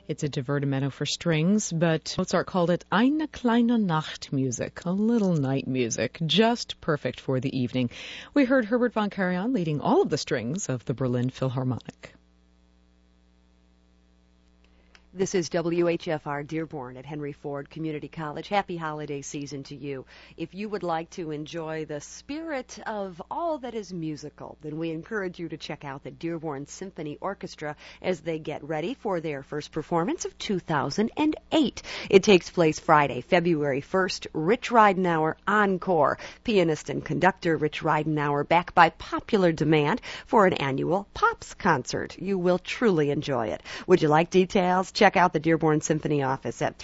It's a divertimento for strings, but Mozart called it eine kleine Nachtmusik, a little night music, just perfect for the evening. We heard Herbert von Karajan leading all of the strings of the Berlin Philharmonic. This is WHFR Dearborn at Henry Ford Community College. Happy holiday season to you. If you would like to enjoy the spirit of all that is musical, then we encourage you to check out the Dearborn Symphony Orchestra as they get ready for their first performance of 2008. It takes place Friday, February 1st, Rich Ridenour Encore. Pianist and conductor Rich Ridenour back by popular demand for an annual Pops concert. You will truly enjoy it. Would you like details? Check out the Dearborn Symphony office at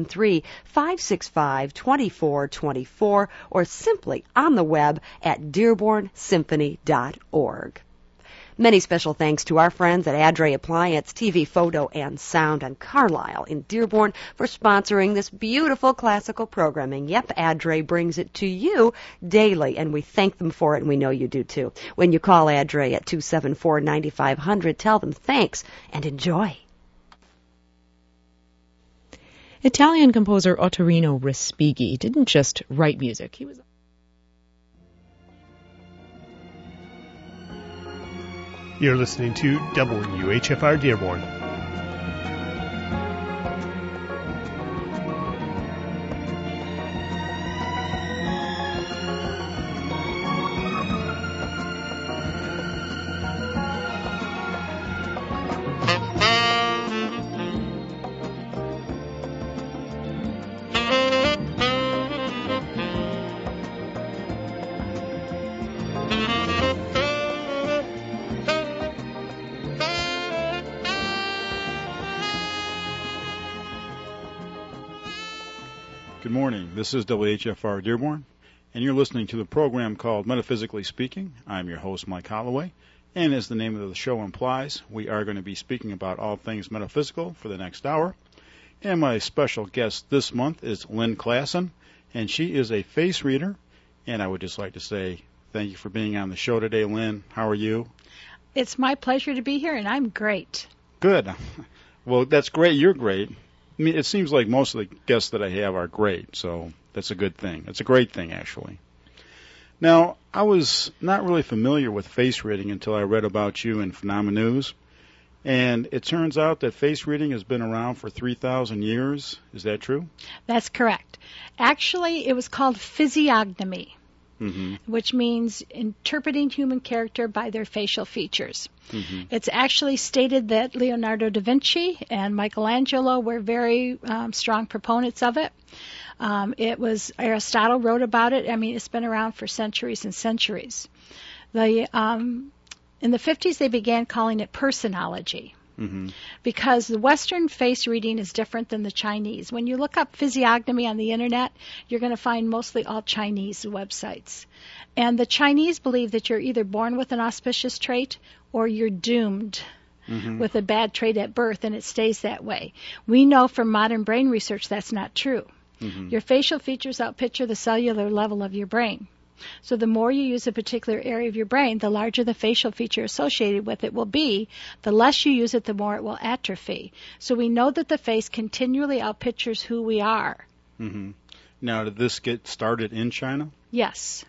313-565-2424 or simply on the web at dearbornsymphony.org. Many special thanks to our friends at Adre Appliance, TV, Photo, and Sound on Carlisle in Dearborn for sponsoring this beautiful classical programming. Yep, Adre brings it to you daily, and we thank them for it, and we know you do too. When you call Adre at 274-9500, tell them thanks and enjoy. Italian composer Ottorino Respighi didn't just write music. You're listening to WHFR Dearborn. Good morning. This is WHFR Dearborn, and you're listening to the program called Metaphysically Speaking. I'm your host, Mike Holloway, and as the name of the show implies, we are going to be speaking about all things metaphysical for the next hour. And my special guest this month is Lynn Klassen, and she is a face reader. And I would just like to say thank you for being on the show today, Lynn. How are you? It's my pleasure to be here, and I'm great. Good. Well, that's great. You're great. I mean, it seems like most of the guests that I have are great, so that's a good thing. It's a great thing, actually. Now, I was not really familiar with face reading until I read about you in Phenomena News, and it turns out that face reading has been around for 3,000 years. Is that true? That's correct. Actually, it was called physiognomy, which means interpreting human character by their facial features. It's actually stated that Leonardo da Vinci and Michelangelo were very strong proponents of it. It was Aristotle wrote about it. I mean, it's been around for centuries and centuries. In the 50s, they began calling it personology. Because the Western face reading is different than the Chinese. When you look up physiognomy on the internet, you're going to find mostly all Chinese websites. And the Chinese believe that you're either born with an auspicious trait or you're doomed with a bad trait at birth, and it stays that way. We know from modern brain research that's not true. Your facial features outpicture the cellular level of your brain. So the more you use a particular area of your brain, the larger the facial feature associated with it will be. The less you use it, the more it will atrophy. So we know that the face continually outpictures who we are. Now, did this get started in China? Yes.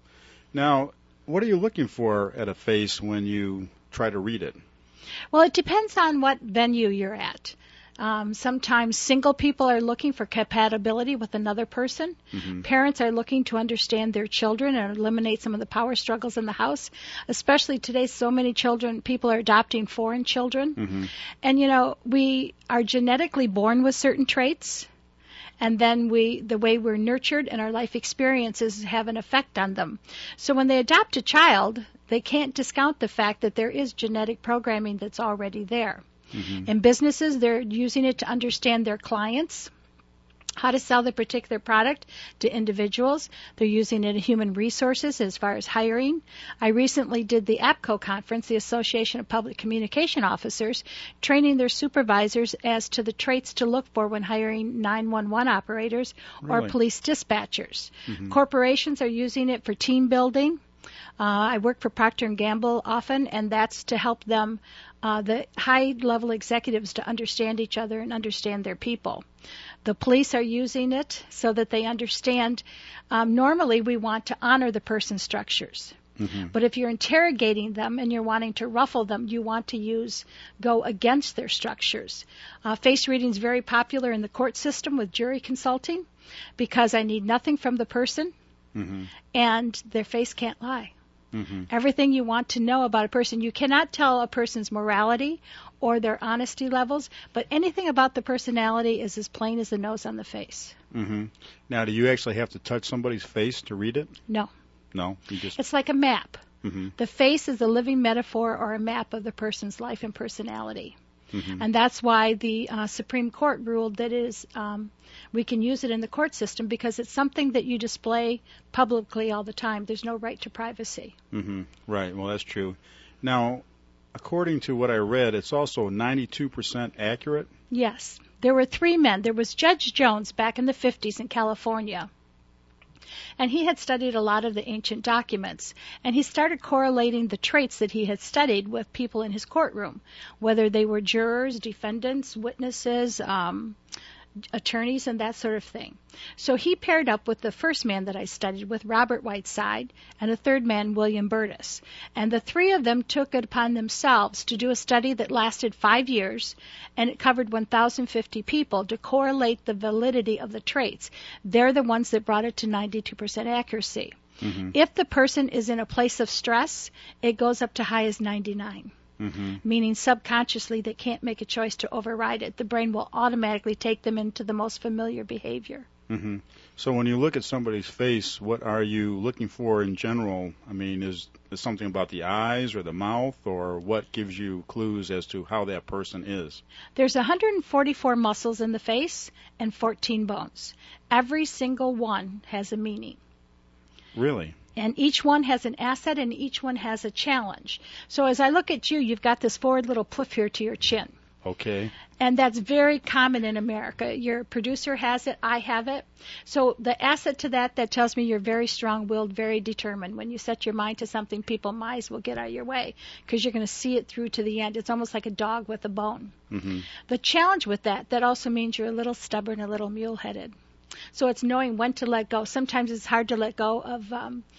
Now, what are you looking for at a face when you try to read it? Well, it depends on what venue you're at. Sometimes single people are looking for compatibility with another person. Parents are looking to understand their children and eliminate some of the power struggles in the house. Especially today, so many people are adopting foreign children. And, you know, we are genetically born with certain traits. And then the way we're nurtured and our life experiences have an effect on them. So when they adopt a child, they can't discount the fact that there is genetic programming that's already there. In businesses, they're using it to understand their clients, how to sell the particular product to individuals. They're using it in human resources as far as hiring. I recently did the APCO conference, the Association of Public Communication Officers, training their supervisors as to the traits to look for when hiring 911 operators or police dispatchers. Corporations are using it for team building. I work for Procter & Gamble often, and that's to help them, the high-level executives, to understand each other and understand their people. The police are using it so that they understand. Normally, we want to honor the person's structures. Mm-hmm. But if you're interrogating them and you're wanting to ruffle them, you want to go against their structures. Face reading is very popular in the court system with jury consulting because I need nothing from the person, mm-hmm. and their face can't lie. Mm-hmm. Everything you want to know about a person, you cannot tell a person's morality or their honesty levels, but anything about the personality is as plain as the nose on the face. Mm-hmm. Now, do you actually have to touch somebody's face to read it? No. No? You just... It's like a map. Mm-hmm. The face is a living metaphor or a map of the person's life and personality. Mm-hmm. And that's why the Supreme Court ruled that we can use it in the court system because it's something that you display publicly all the time. There's no right to privacy. Mm-hmm. Right. Well, that's true. Now, according to what I read, it's also 92% accurate? Yes. There were 3 men. There was Judge Jones back in the 50s in California. And he had studied a lot of the ancient documents, and he started correlating the traits that he had studied with people in his courtroom, whether they were jurors, defendants, witnesses, attorneys, and that sort of thing. So he paired up with the first man that I studied with, Robert Whiteside, and a third man, William Burtis. And the 3 of them took it upon themselves to do a study that lasted 5 years, and it covered 1,050 people to correlate the validity of the traits. They're the ones that brought it to 92% accuracy. Mm-hmm. If the person is in a place of stress, it goes up to high as 99. Mm-hmm. Meaning subconsciously they can't make a choice to override it. The brain will automatically take them into the most familiar behavior. Mm-hmm. So when you look at somebody's face, what are you looking for in general? I mean, is something about the eyes or the mouth, or what gives you clues as to how that person is? There's 144 muscles in the face and 14 bones. Every single one has a meaning. Really? And each one has an asset and each one has a challenge. So as I look at you, you've got this forward little pliff here to your chin. Okay. And that's very common in America. Your producer has it, I have it. So the asset to that tells me you're very strong-willed, very determined. When you set your mind to something, people might as well get out of your way because you're going to see it through to the end. It's almost like a dog with a bone. Mm-hmm. The challenge with that also means you're a little stubborn, a little mule-headed. So it's knowing when to let go. Sometimes it's hard to let go of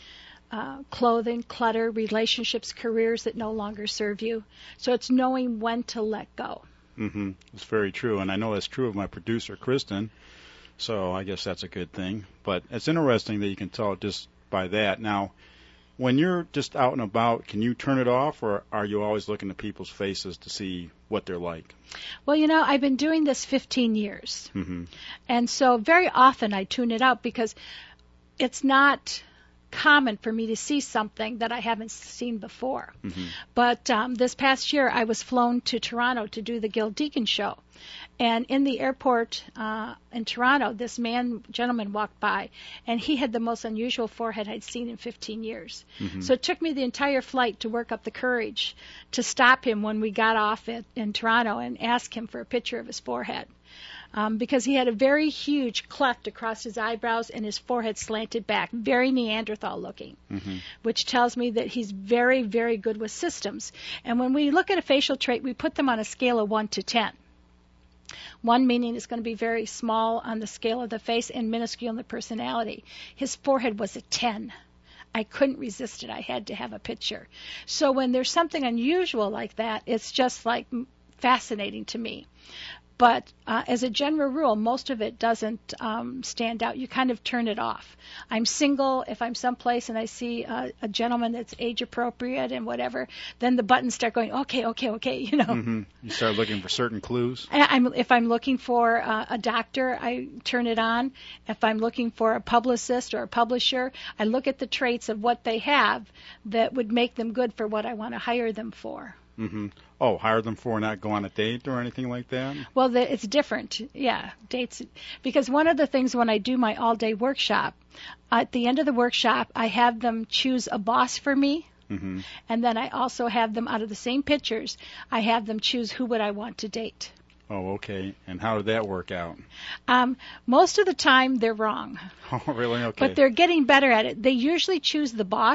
clothing, clutter, relationships, careers that no longer serve you. So it's knowing when to let go. Mm-hmm. It's very true, and I know that's true of my producer, Kristen, so I guess that's a good thing. But it's interesting that you can tell just by that. Now, when you're just out and about, can you turn it off, or are you always looking at people's faces to see what they're like? Well, I've been doing this 15 years. Mm-hmm. And so very often I tune it out because it's not common for me to see something that I haven't seen before. Mm-hmm. But this past year I was flown to Toronto to do the Gil Deacon show. And in the airport in Toronto, this gentleman walked by, and he had the most unusual forehead I'd seen in 15 years. Mm-hmm. So it took me the entire flight to work up the courage to stop him when we got off in Toronto and ask him for a picture of his forehead. Because he had a very huge cleft across his eyebrows and his forehead slanted back, very Neanderthal looking, mm-hmm. which tells me that he's very, very good with systems. And when we look at a facial trait, we put them on a scale of 1 to 10. 1 meaning it's going to be very small on the scale of the face and minuscule in the personality. His forehead was a 10. I couldn't resist it. I had to have a picture. So when there's something unusual like that, it's just like fascinating to me. But as a general rule, most of it doesn't stand out. You kind of turn it off. I'm single. If I'm someplace and I see a gentleman that's age appropriate and whatever, then the buttons start going, okay. Mm-hmm. You start looking for certain clues. If I'm looking for a doctor, I turn it on. If I'm looking for a publicist or a publisher, I look at the traits of what they have that would make them good for what I want to hire them for. Mm-hmm. Oh, hire them for, not go on a date or anything like that? Well, it's different. Yeah, dates. Because one of the things when I do my all-day workshop, at the end of the workshop, I have them choose a boss for me. Mm-hmm. And then I also have them, out of the same pictures, I have them choose who would I want to date. Oh, okay. And how did that work out? Most of the time, they're wrong. Oh, really? Okay. But they're getting better at it. They usually choose the boss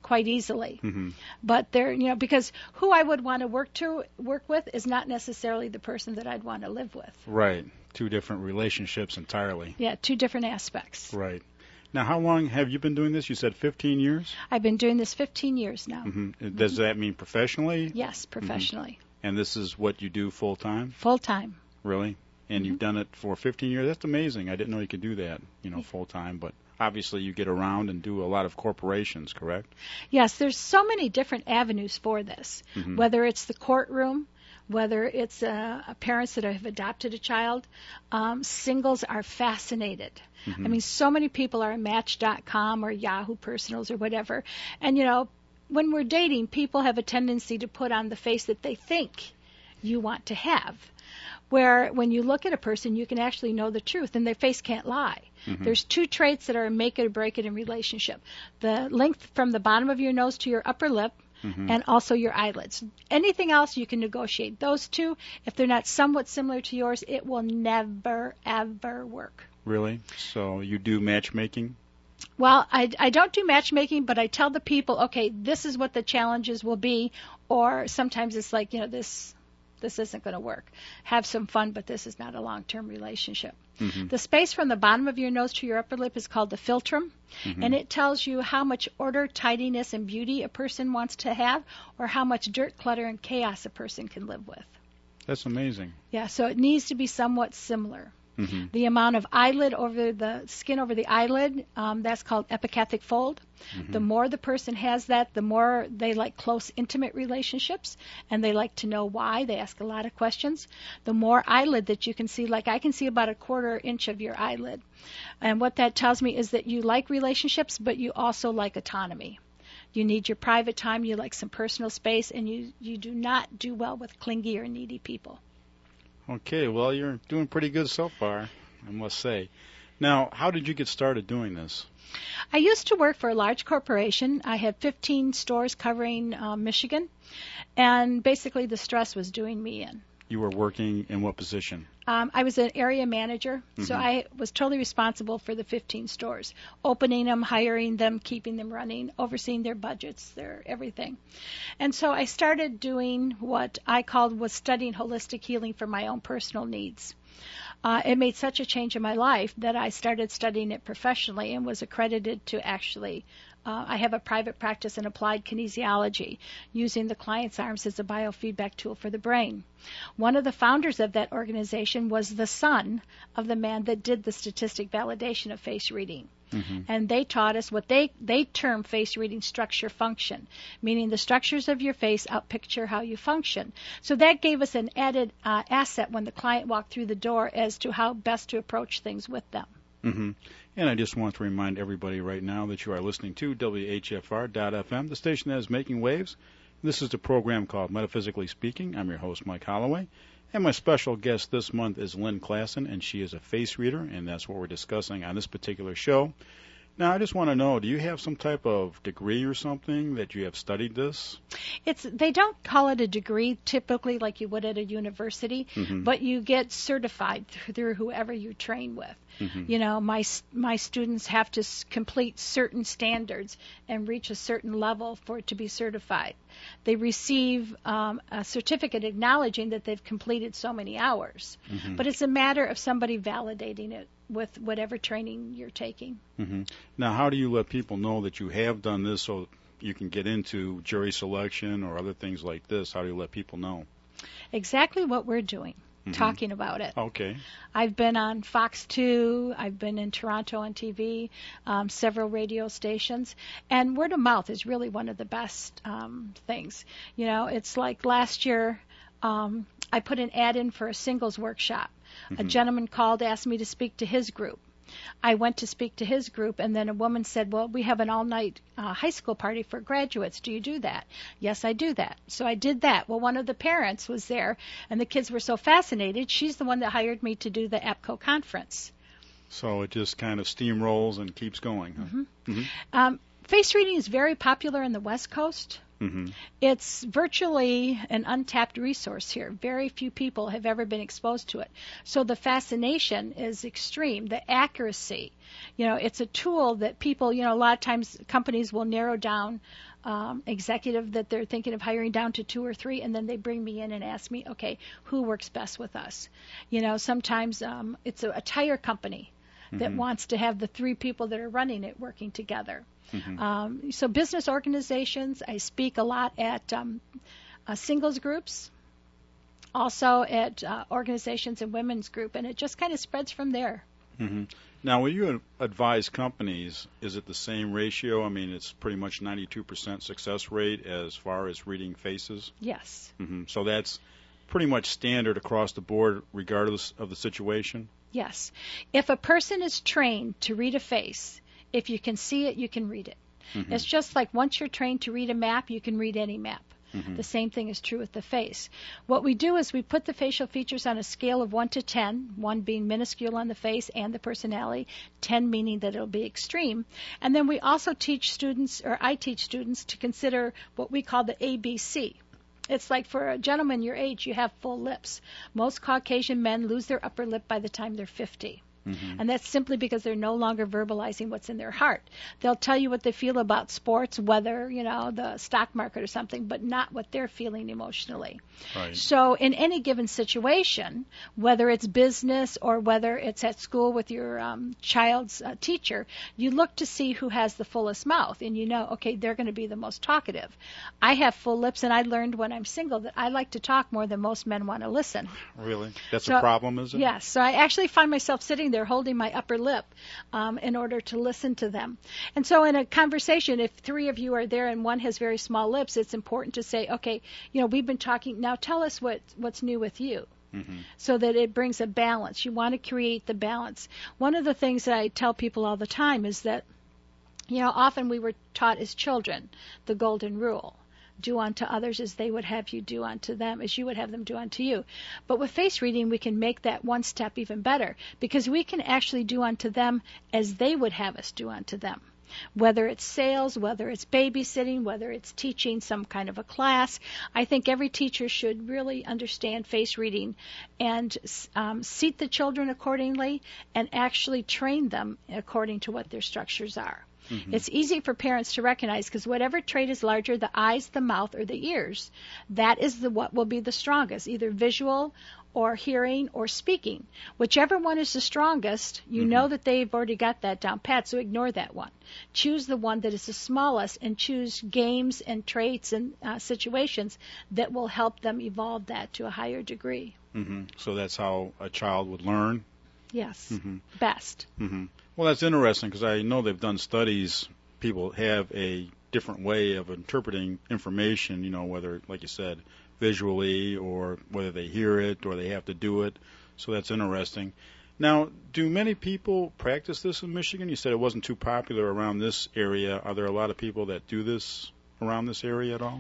quite easily. But they're, because who I would want to work with is not necessarily the person that I'd want to live with. Right. Two different relationships entirely. Yeah, two different aspects. Right. Now, how long have you been doing this? You said 15 years? I've been doing this 15 years now. Does that mean professionally? Yes, professionally. And this is what you do full time? Full time. Really? And you've done it for 15 years? That's amazing. I didn't know you could do that, full time. But obviously you get around and do a lot of corporations, correct? Yes, there's so many different avenues for this, whether it's the courtroom, whether it's parents that have adopted a child. Singles are fascinated. I mean, so many people are on Match.com or Yahoo Personals or whatever. And, when we're dating, people have a tendency to put on the face that they think you want to have. Where when you look at a person, you can actually know the truth, and their face can't lie. There's two traits that are a make it or break it in relationship. The length from the bottom of your nose to your upper lip, and also your eyelids. Anything else you can negotiate. Those two, if they're not somewhat similar to yours, it will never, ever work. Really? So you do matchmaking? Well, I don't do matchmaking, but I tell the people, okay, this is what the challenges will be, or sometimes it's like, this isn't going to work. Have some fun, but this is not a long-term relationship. The space from the bottom of your nose to your upper lip is called the philtrum, and it tells you how much order, tidiness, and beauty a person wants to have, or how much dirt, clutter, and chaos a person can live with. That's amazing. Yeah, so it needs to be somewhat similar. The amount of eyelid over the skin over the eyelid, that's called epicathic fold. The more the person has that, the more they like close, intimate relationships, and they like to know why. They ask a lot of questions. The more eyelid that you can see, like I can see about a 1/4 inch of your eyelid. And what that tells me is that you like relationships, but you also like autonomy. You need your private time, you like some personal space, and you do not do well with clingy or needy people. Okay, well, you're doing pretty good so far, I must say. Now, how did you get started doing this? I used to work for a large corporation. I had 15 stores covering Michigan, and basically the stress was doing me in. You were working in what position? I was an area manager, so I was totally responsible for the 15 stores, opening them, hiring them, keeping them running, overseeing their budgets, their everything. And so I started doing what I was studying holistic healing for my own personal needs. It made such a change in my life that I started studying it professionally and was accredited to actually I have a private practice in applied kinesiology, using the client's arms as a biofeedback tool for the brain. One of the founders of that organization was the son of the man that did the statistic validation of face reading. And they taught us what they term face reading structure function, meaning the structures of your face outpicture how you function. So that gave us an added asset when the client walked through the door as to how best to approach things with them. And I just want to remind everybody right now that you are listening to WHFR.FM, the station that is making waves. This is the program called Metaphysically Speaking. I'm your host, Mike Holloway. And my special guest this month is Lynn Klassen, and she is a face reader, and that's what we're discussing on this particular show. Now, I just want to know, do you have some type of degree or something that you have studied this? They don't call it a degree typically like you would at a university, but you get certified through whoever you train with. My students have to complete certain standards and reach a certain level for it to be certified. They receive a certificate acknowledging that they've completed so many hours. But it's a matter of somebody validating it with whatever training you're taking. Now, how do you let people know that you have done this so you can get into jury selection or other things like this? How do you let people know? Exactly what we're doing, talking about it. Okay. I've been on Fox 2. I've been in Toronto on TV, several radio stations. And word of mouth is really one of the best things. It's like last year I put an ad in for a singles workshop. A gentleman called, asked me to speak to his group. I went to speak to his group, and then a woman said, well, we have an all-night high school party for graduates. Do you do that? Yes, I do that. So I did that. Well, one of the parents was there, and the kids were so fascinated, she's the one that hired me to do the APCO conference. So it just kind of steamrolls and keeps going. Face reading is very popular in the West Coast. Mm-hmm. It's virtually an untapped resource here. Very few people have ever been exposed to it. So the fascination is extreme. The accuracy, it's a tool that people, a lot of times companies will narrow down executive that they're thinking of hiring down to 2 or 3, and then they bring me in and ask me, okay, who works best with us? Sometimes it's a tire company that wants to have the 3 people that are running it working together. Mm-hmm. So business organizations, I speak a lot at singles groups, also at organizations and women's group, and it just kind of spreads from there. Mm-hmm. Now, when you advise companies, is it the same ratio? I mean, it's pretty much 92% success rate as far as reading faces? Yes. Mm-hmm. So that's pretty much standard across the board regardless of the situation? Yes. If a person is trained to read a face, if you can see it, you can read it. Mm-hmm. It's just like once you're trained to read a map, you can read any map. Mm-hmm. The same thing is true with the face. What we do is we put the facial features on a scale of 1 to 10, 1 being minuscule on the face and the personality, 10 meaning that it'll be extreme. And then we also teach students, or I teach students, to consider what we call the ABC. It's like for a gentleman your age, you have full lips. Most Caucasian men lose their upper lip by the time they're 50. Mm-hmm. And that's simply because they're no longer verbalizing what's in their heart. They'll tell you what they feel about sports, weather, the stock market or something, but not what they're feeling emotionally. Right. So in any given situation, whether it's business or whether it's at school with your child's teacher, you look to see who has the fullest mouth, and okay, they're going to be the most talkative. I have full lips, and I learned when I'm single that I like to talk more than most men want to listen. Really? That's a problem, is it? Yes. So I actually find myself sitting there holding my upper lip in order to listen to them. And so in a conversation, if 3 of you are there and one has very small lips, it's important to say, okay, we've been talking, now tell us what's new with you. Mm-hmm. So that it brings a balance. You want to create the balance. One of the things that I tell people all the time is that, often we were taught as children the golden rule. Do unto others as they would have you do unto them, as you would have them do unto you. But with face reading, we can make that one step even better, because we can actually do unto them as they would have us do unto them. Whether it's sales, whether it's babysitting, whether it's teaching some kind of a class, I think every teacher should really understand face reading and seat the children accordingly and actually train them according to what their structures are. Mm-hmm. It's easy for parents to recognize, because whatever trait is larger, the eyes, the mouth, or the ears, that is what will be the strongest, either visual or hearing or speaking. Whichever one is the strongest, you know that they've already got that down pat, so ignore that one. Choose the one that is the smallest and choose games and traits and situations that will help them evolve that to a higher degree. Mm-hmm. So that's how a child would learn? Yes, best. Mm-hmm. Well, that's interesting, because I know they've done studies. People have a different way of interpreting information, whether, like you said, visually, or whether they hear it or they have to do it. So that's interesting. Now, do many people practice this in Michigan? You said it wasn't too popular around this area. Are there a lot of people that do this around this area at all?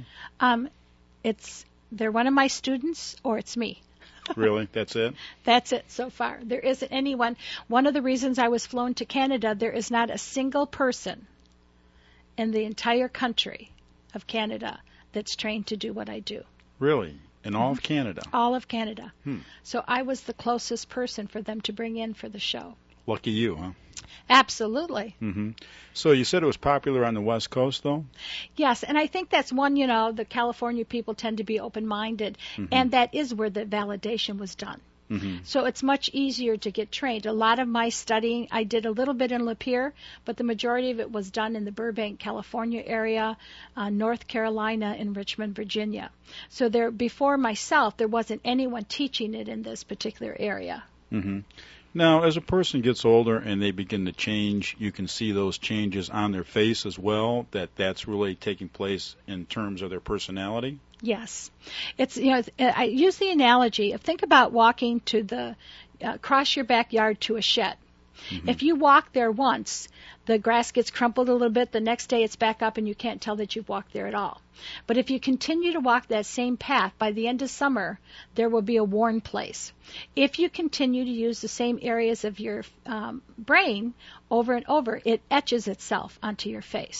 They're one of my students, or it's me. Really? That's it? That's it so far. There isn't anyone. One of the reasons I was flown to Canada, there is not a single person in the entire country of Canada that's trained to do what I do. Really? In all of Canada? All of Canada. So I was the closest person for them to bring in for the show. Lucky you, huh? Absolutely. Mm-hmm. So you said it was popular on the West Coast, though? Yes, and I think that's one, the California people tend to be open-minded, and that is where the validation was done. Mm-hmm. So it's much easier to get trained. A lot of my studying, I did a little bit in Lapeer, but the majority of it was done in the Burbank, California area, North Carolina, and Richmond, Virginia. So before myself, there wasn't anyone teaching it in this particular area. Mm-hmm. Now, as a person gets older and they begin to change, you can see those changes on their face as well, that's really taking place in terms of their personality? Yes. It's I use the analogy of, think about walking to across your backyard to a shed. Mm-hmm. If you walk there once, the grass gets crumpled a little bit, the next day it's back up and you can't tell that you've walked there at all. But if you continue to walk that same path, by the end of summer, there will be a worn place. If you continue to use the same areas of your brain over and over, it etches itself onto your face.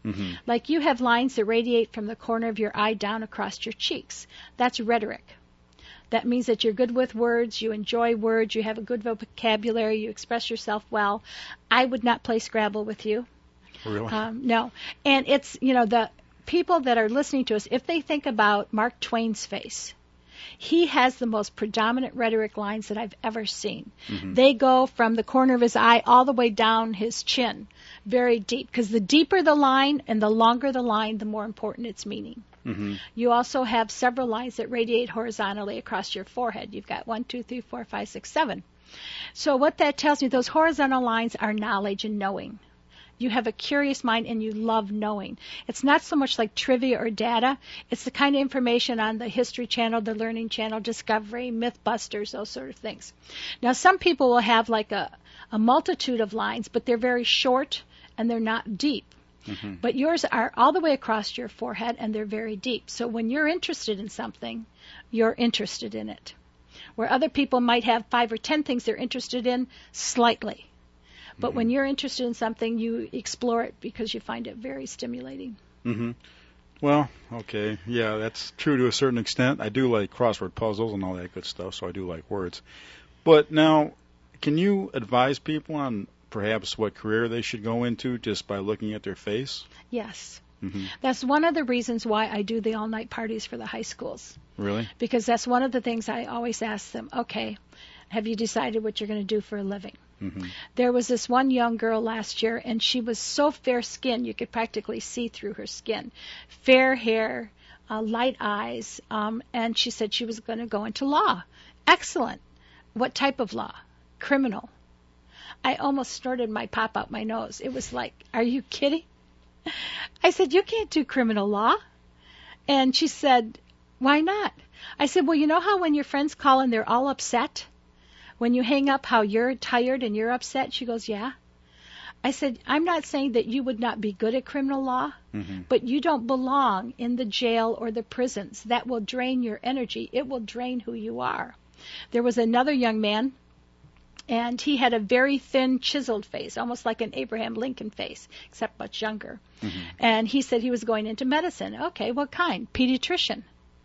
Mm-hmm. Like you have lines that radiate from the corner of your eye down across your cheeks. That's rhetoric. That means that you're good with words, you enjoy words, you have a good vocabulary, you express yourself well. I would not play Scrabble with you. Really? No. And it's, the people that are listening to us, if they think about Mark Twain's face, he has the most predominant rhetoric lines that I've ever seen. Mm-hmm. They go from the corner of his eye all the way down his chin, very deep, because the deeper the line and the longer the line, the more important its meaning. Mm-hmm. You also have several lines that radiate horizontally across your forehead. You've got 1, 2, 3, 4, 5, 6, 7. So what that tells me, those horizontal lines are knowledge and knowing. You have a curious mind and you love knowing. It's not so much like trivia or data. It's the kind of information on the History Channel, the Learning Channel, Discovery, Mythbusters, those sort of things. Now, some people will have like a multitude of lines, but they're very short and they're not deep. Mm-hmm. But yours are all the way across your forehead and they're very deep. So when you're interested in something, you're interested in it. Where other people might have 5 or 10 things they're interested in slightly. But when you're interested in something, you explore it because you find it very stimulating. Mm-hmm. Well, okay. Yeah, that's true to a certain extent. I do like crossword puzzles and all that good stuff, so I do like words. But now, can you advise people on perhaps what career they should go into just by looking at their face? Yes. Mm-hmm. That's one of the reasons why I do the all-night parties for the high schools. Really? Because that's one of the things I always ask them, okay, have you decided what you're going to do for a living? Mm-hmm. There was this one young girl last year, and she was so fair-skinned you could practically see through her skin. Fair hair, light eyes, and she said she was going to go into law. Excellent. What type of law? Criminal. I almost snorted my pop out my nose. It was like, are you kidding? I said, you can't do criminal law. And she said, why not? I said, well, you know how when your friends call and they're all upset? When you hang up, how you're tired and you're upset? She goes, yeah. I said, I'm not saying that you would not be good at criminal law, but you don't belong in the jail or the prisons. That will drain your energy. It will drain who you are. There was another young man, and he had a very thin, chiseled face, almost like an Abraham Lincoln face, except much younger. And he said he was going into medicine. Okay, what kind? Pediatrician.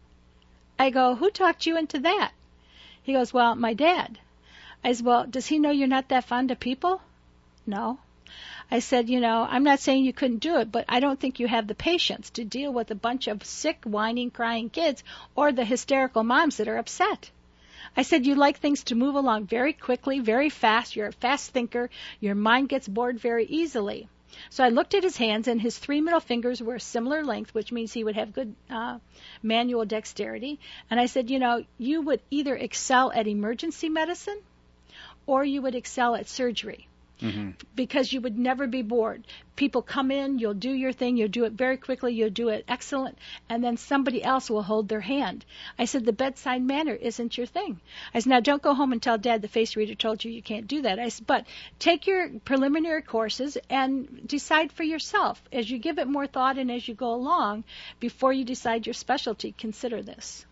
I go, who talked you into that? He goes, well, my dad. I said, well, does he know you're not that fond of people? No. I said, I'm not saying you couldn't do it, but I don't think you have the patience to deal with a bunch of sick, whining, crying kids or the hysterical moms that are upset. I said, you like things to move along very quickly, very fast. You're a fast thinker. Your mind gets bored very easily. So I looked at his hands, and his 3 middle fingers were a similar length, which means he would have good manual dexterity. And I said, you would either excel at emergency medicine or you would excel at surgery. Because you would never be bored. People come in, you'll do your thing, you'll do it very quickly, you'll do it excellent, and then somebody else will hold their hand. I said, the bedside manner isn't your thing. I said, now don't go home and tell Dad the face reader told you can't do that. I said, but take your preliminary courses and decide for yourself. As you give it more thought and as you go along, before you decide your specialty, consider this.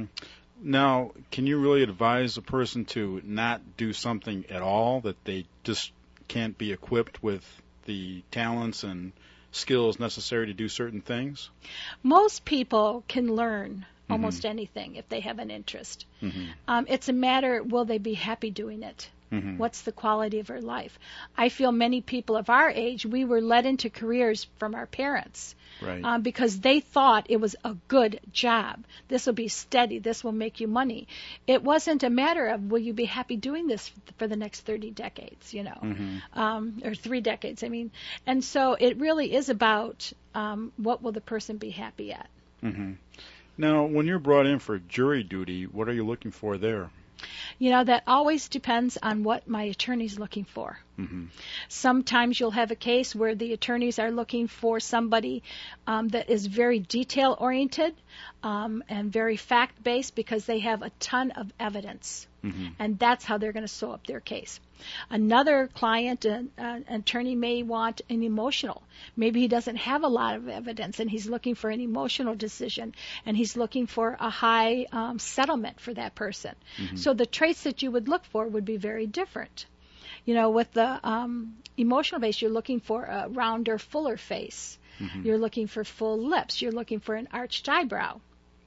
Now, can you really advise a person to not do something at all, that they just can't be equipped with the talents and skills necessary to do certain things? Most people can learn almost anything if they have an interest. It's a matter, will they be happy doing it? What's the quality of her life? I feel many people of our age, we were led into careers from our parents. Right. Because they thought it was a good job. This will be steady. This will make you money. It wasn't a matter of, will you be happy doing this for the next 30 decades, or 3 decades, I mean. And so it really is about what will the person be happy at. Now, when you're brought in for jury duty, what are you looking for there? That always depends on what my attorney's looking for. Sometimes you'll have a case where the attorneys are looking for somebody that is very detail-oriented and very fact-based because they have a ton of evidence. And that's how they're going to sew up their case. Another client, an attorney may want an emotional. Maybe he doesn't have a lot of evidence and he's looking for an emotional decision and he's looking for a high settlement for that person. So the traits that you would look for would be very different. With the emotional face, you're looking for a rounder, fuller face. Mm-hmm. You're looking for full lips. You're looking for an arched eyebrow.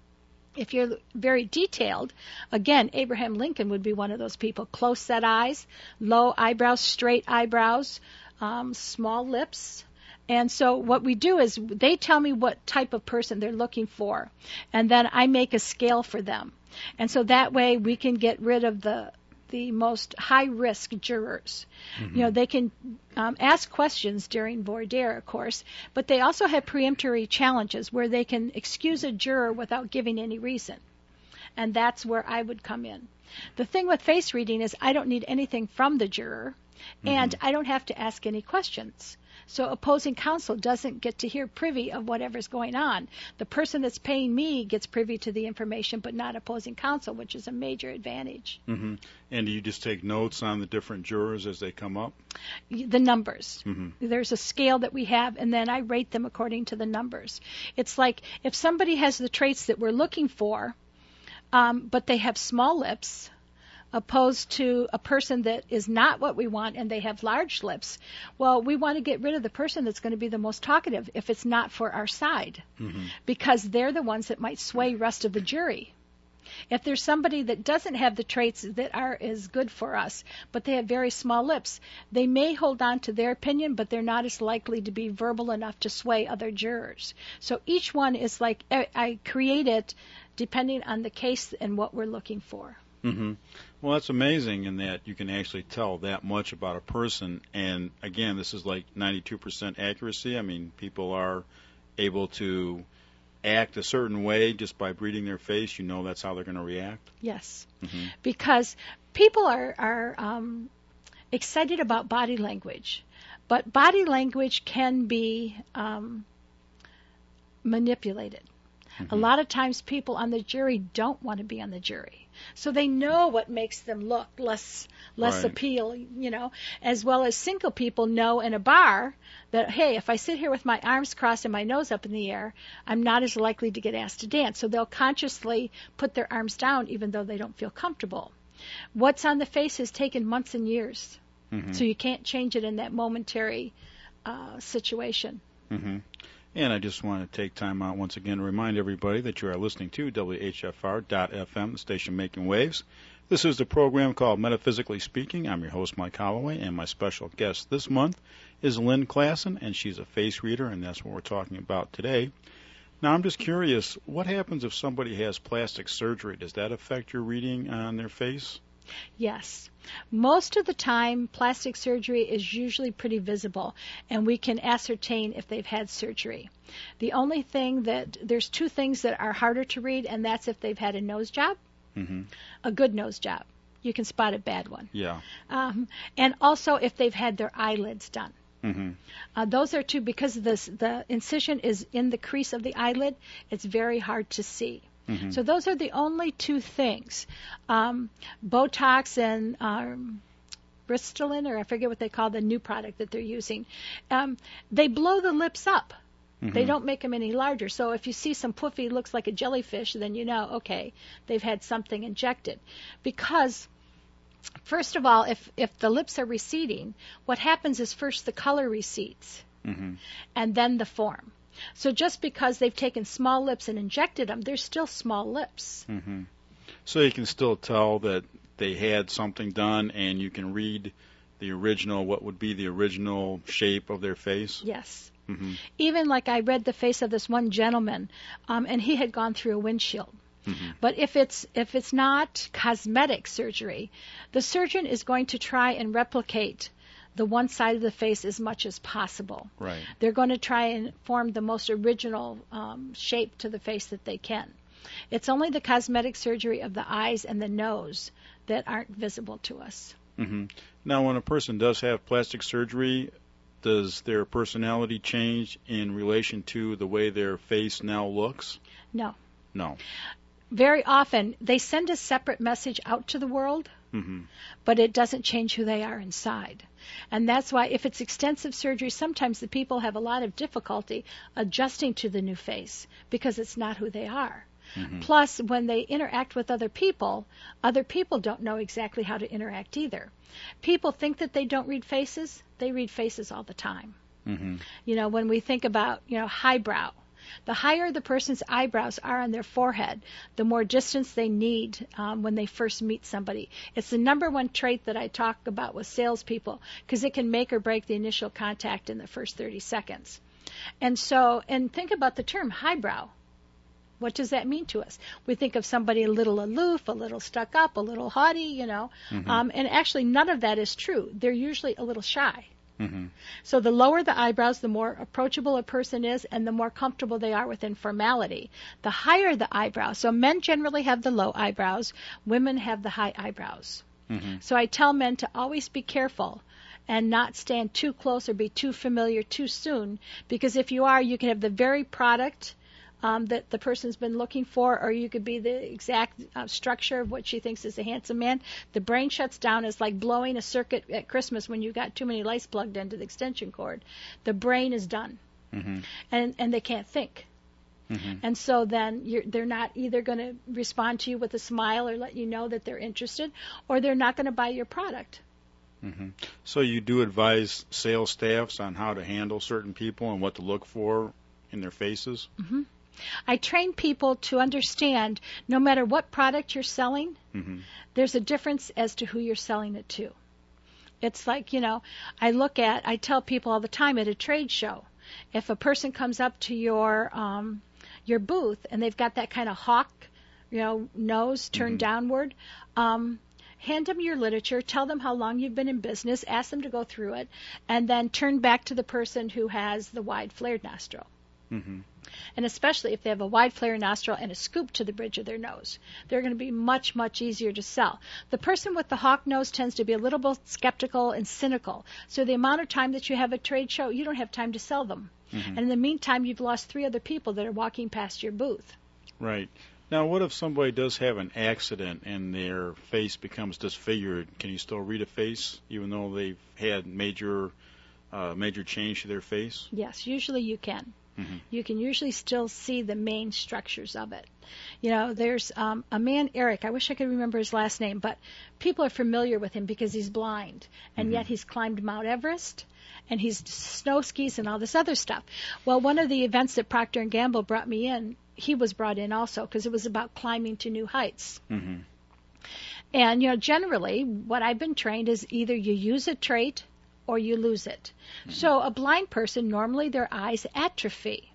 If you're very detailed, again, Abraham Lincoln would be one of those people. Close set eyes, low eyebrows, straight eyebrows, small lips. And so what we do is they tell me what type of person they're looking for, and then I make a scale for them. And so that way we can get rid of the most high-risk jurors. Mm-hmm. They can ask questions during voir dire, of course, but they also have preemptory challenges where they can excuse a juror without giving any reason. And that's where I would come in. The thing with face reading is I don't need anything from the juror, and I don't have to ask any questions. So opposing counsel doesn't get to hear privy of whatever's going on. The person that's paying me gets privy to the information, but not opposing counsel, which is a major advantage. Mm-hmm. And do you just take notes on the different jurors as they come up? The numbers. Mm-hmm. There's a scale that we have, and then I rate them according to the numbers. It's like if somebody has the traits that we're looking for, but they have small lips, opposed to a person that is not what we want and they have large lips, well, we want to get rid of the person that's going to be the most talkative if it's not for our side, because they're the ones that might sway the rest of the jury. If there's somebody that doesn't have the traits that are as good for us, but they have very small lips, they may hold on to their opinion, but they're not as likely to be verbal enough to sway other jurors. So each one is like, I create it depending on the case and what we're looking for. Mm-hmm. Well, that's amazing in that you can actually tell that much about a person. And again, this is like 92% accuracy. I mean, people are able to act a certain way just by reading their face. You know that's how they're going to react. Yes, because people are excited about body language, but body language can be manipulated. A lot of times people on the jury don't want to be on the jury. So they know what makes them look less right. appeal, as well as single people know in a bar that, hey, if I sit here with my arms crossed and my nose up in the air, I'm not as likely to get asked to dance. So they'll consciously put their arms down even though they don't feel comfortable. What's on the face has taken months and years. So you can't change it in that momentary situation. And I just want to take time out once again to remind everybody that you are listening to WHFR.FM, the station making waves. This is the program called Metaphysically Speaking. I'm your host, Mike Holloway, and my special guest this month is Lynn Klassen, and she's a face reader, and that's what we're talking about today. Now, I'm just curious, what happens if somebody has plastic surgery? Does that affect your reading on their face? Yes. Most of the time, plastic surgery is usually pretty visible, and we can ascertain if they've had surgery. The only thing there's two things that are harder to read, and that's if they've had a nose job, a good nose job. You can spot a bad one. Yeah. And also if they've had their eyelids done. Those are two, because the incision is in the crease of the eyelid, it's very hard to see. So those are the only two things. Botox and Restylane, or I forget what they call the new product that they're using, they blow the lips up. They don't make them any larger. So if you see some puffy looks like a jellyfish, then you know, okay, they've had something injected. Because, first of all, if the lips are receding, what happens is first the color recedes, and then the form. So just because they've taken small lips and injected them, they're still small lips. So you can still tell that they had something done, and you can read the original, what would be the original shape of their face? Yes. Even like I read the face of this one gentleman, and he had gone through a windshield. But if it's not cosmetic surgery, the surgeon is going to try and replicate the one side of the face as much as possible. Right. They're going to try and form the most original shape to the face that they can. It's only the cosmetic surgery of the eyes and the nose that aren't visible to us. Now, when a person does have plastic surgery, does their personality change in relation to the way their face now looks? No. No. Very often, they send a separate message out to the world, but it doesn't change who they are inside. And that's why if it's extensive surgery, sometimes the people have a lot of difficulty adjusting to the new face because it's not who they are. Plus, when they interact with other people don't know exactly how to interact either. People think that they don't read faces. They read faces all the time. You know, when we think about, you know, highbrow, the higher the person's eyebrows are on their forehead, the more distance they need when they first meet somebody. It's the number one trait that I talk about with salespeople because it can make or break the initial contact in the first 30 seconds. And think about the term highbrow. What does that mean to us? We think of somebody a little aloof, a little stuck up, a little haughty, you know. And actually none of that is true. They're usually a little shy. So the lower the eyebrows, the more approachable a person is and the more comfortable they are with informality. The higher the eyebrows, so men generally have the low eyebrows, women have the high eyebrows. So I tell men to always be careful and not stand too close or be too familiar too soon, because if you are, you can have the very product that the person's been looking for, or you could be the exact structure of what she thinks is a handsome man. The brain shuts down. It's like blowing a circuit at Christmas when you got too many lights plugged into the extension cord. The brain is done, and they can't think. And so then they're not either going to respond to you with a smile or let you know that they're interested, or they're not going to buy your product. So you do advise sales staffs on how to handle certain people and what to look for in their faces? I train people to understand no matter what product you're selling, there's a difference as to who you're selling it to. It's like, you know, I tell people all the time at a trade show, if a person comes up to your booth and they've got that kind of hawk, you know, nose turned downward, hand them your literature, tell them how long you've been in business, ask them to go through it, and then turn back to the person who has the wide flared nostril. And especially if they have a wide flare nostril and a scoop to the bridge of their nose, they're going to be much, much easier to sell. The person with the hawk nose tends to be a little bit skeptical and cynical. So the amount of time that you have a trade show, you don't have time to sell them. And in the meantime, you've lost 3 other people that are walking past your booth. Right. Now, what if somebody does have an accident and their face becomes disfigured? Can you still read a face even though they've had major change to their face? Yes, usually you can. You can usually still see the main structures of it. You know, there's a man, Eric, I wish I could remember his last name, but people are familiar with him because he's blind, and yet he's climbed Mount Everest, and he's snow skis and all this other stuff. Well, one of the events that Procter & Gamble brought me in, he was brought in also because it was about climbing to new heights. And, you know, generally what I've been trained is either you use a trait or you lose it. So a blind person, normally their eyes atrophy.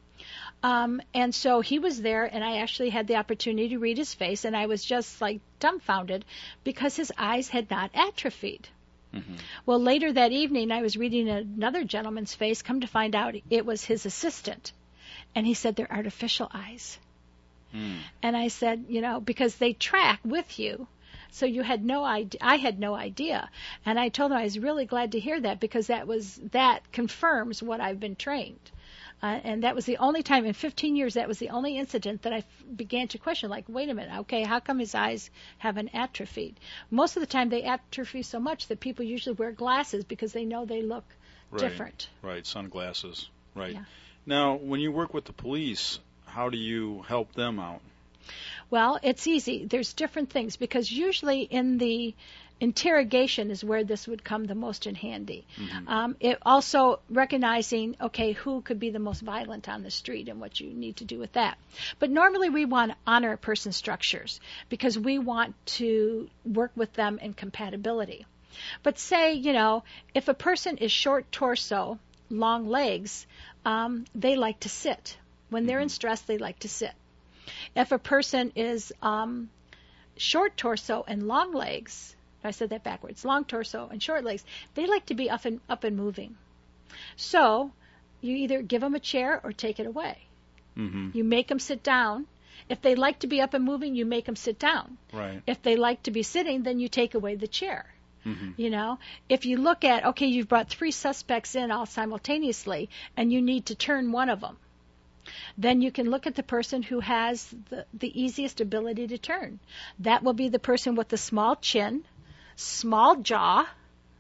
And so he was there, and I actually had the opportunity to read his face, and I was just like dumbfounded because his eyes had not atrophied. Well, later that evening, I was reading another gentleman's face. Come to find out, it was his assistant. And he said, they're artificial eyes. And I said, you know, because they track with you. So you had no idea. I had no idea. And I told him I was really glad to hear that because that confirms what I've been trained. And that was the only time in 15 years, that was the only incident that I began to question, like, wait a minute, okay, how come his eyes haven't atrophied? Most of the time they atrophy so much that people usually wear glasses because they know they look different. Right, sunglasses. Right. Yeah. Now, when you work with the police, how do you help them out? Well, it's easy. There's different things because usually in the interrogation is where this would come the most in handy. It also recognizing, okay, who could be the most violent on the street and what you need to do with that. But normally we want to honor a person's structures because we want to work with them in compatibility. But say, you know, if a person is short torso, long legs, they like to sit. When they're in stress, they like to sit. If a person is short torso and long legs, I said that backwards, long torso and short legs, they like to be up and moving. So you either give them a chair or take it away. You make them sit down. If they like to be up and moving, you make them sit down. Right. If they like to be sitting, then you take away the chair. You know, if you look at, okay, you've brought 3 suspects in all simultaneously and you need to turn one of them, then you can look at the person who has the easiest ability to turn. That will be the person with the small chin, small jaw,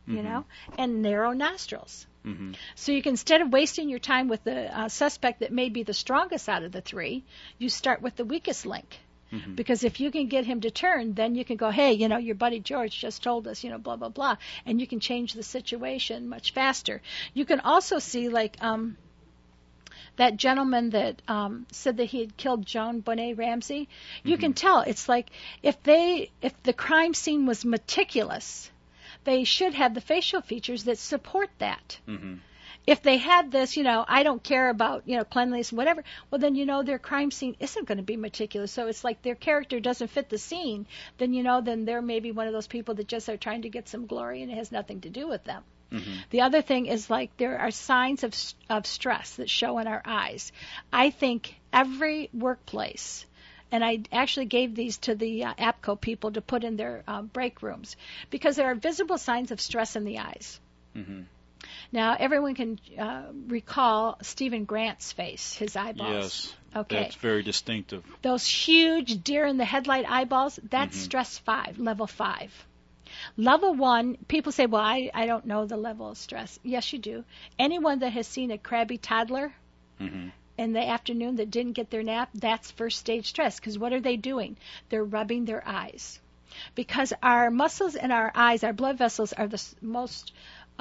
you know, and narrow nostrils. Mm-hmm. So you can, instead of wasting your time with the suspect that may be the strongest out of the three, you start with the weakest link. Mm-hmm. Because if you can get him to turn, then you can go, hey, you know, your buddy George just told us, you know, blah, blah, blah. And you can change the situation much faster. You can also see, like, that gentleman that said that he had killed Joan Bonet Ramsey. You can tell. It's like if the crime scene was meticulous, they should have the facial features that support that. Mm-hmm. If they had this, you know, I don't care about, you know, cleanliness, whatever, well, then, you know, their crime scene isn't going to be meticulous. So it's like their character doesn't fit the scene. Then, you know, then they're maybe one of those people that just are trying to get some glory and it has nothing to do with them. Mm-hmm. The other thing is, like, there are signs of stress that show in our eyes. I think every workplace, and I actually gave these to the APCO people to put in their break rooms, because there are visible signs of stress in the eyes. Mm-hmm. Now, everyone can recall Stephen Grant's face, his eyeballs. Yes, okay. That's very distinctive. Those huge deer-in-the-headlight eyeballs, that's stress 5, level 5. Level 1, people say, well, I don't know the level of stress. Yes, you do. Anyone that has seen a crabby toddler in the afternoon that didn't get their nap, that's first stage stress. Because what are they doing? They're rubbing their eyes. Because our muscles in our eyes, our blood vessels, are the most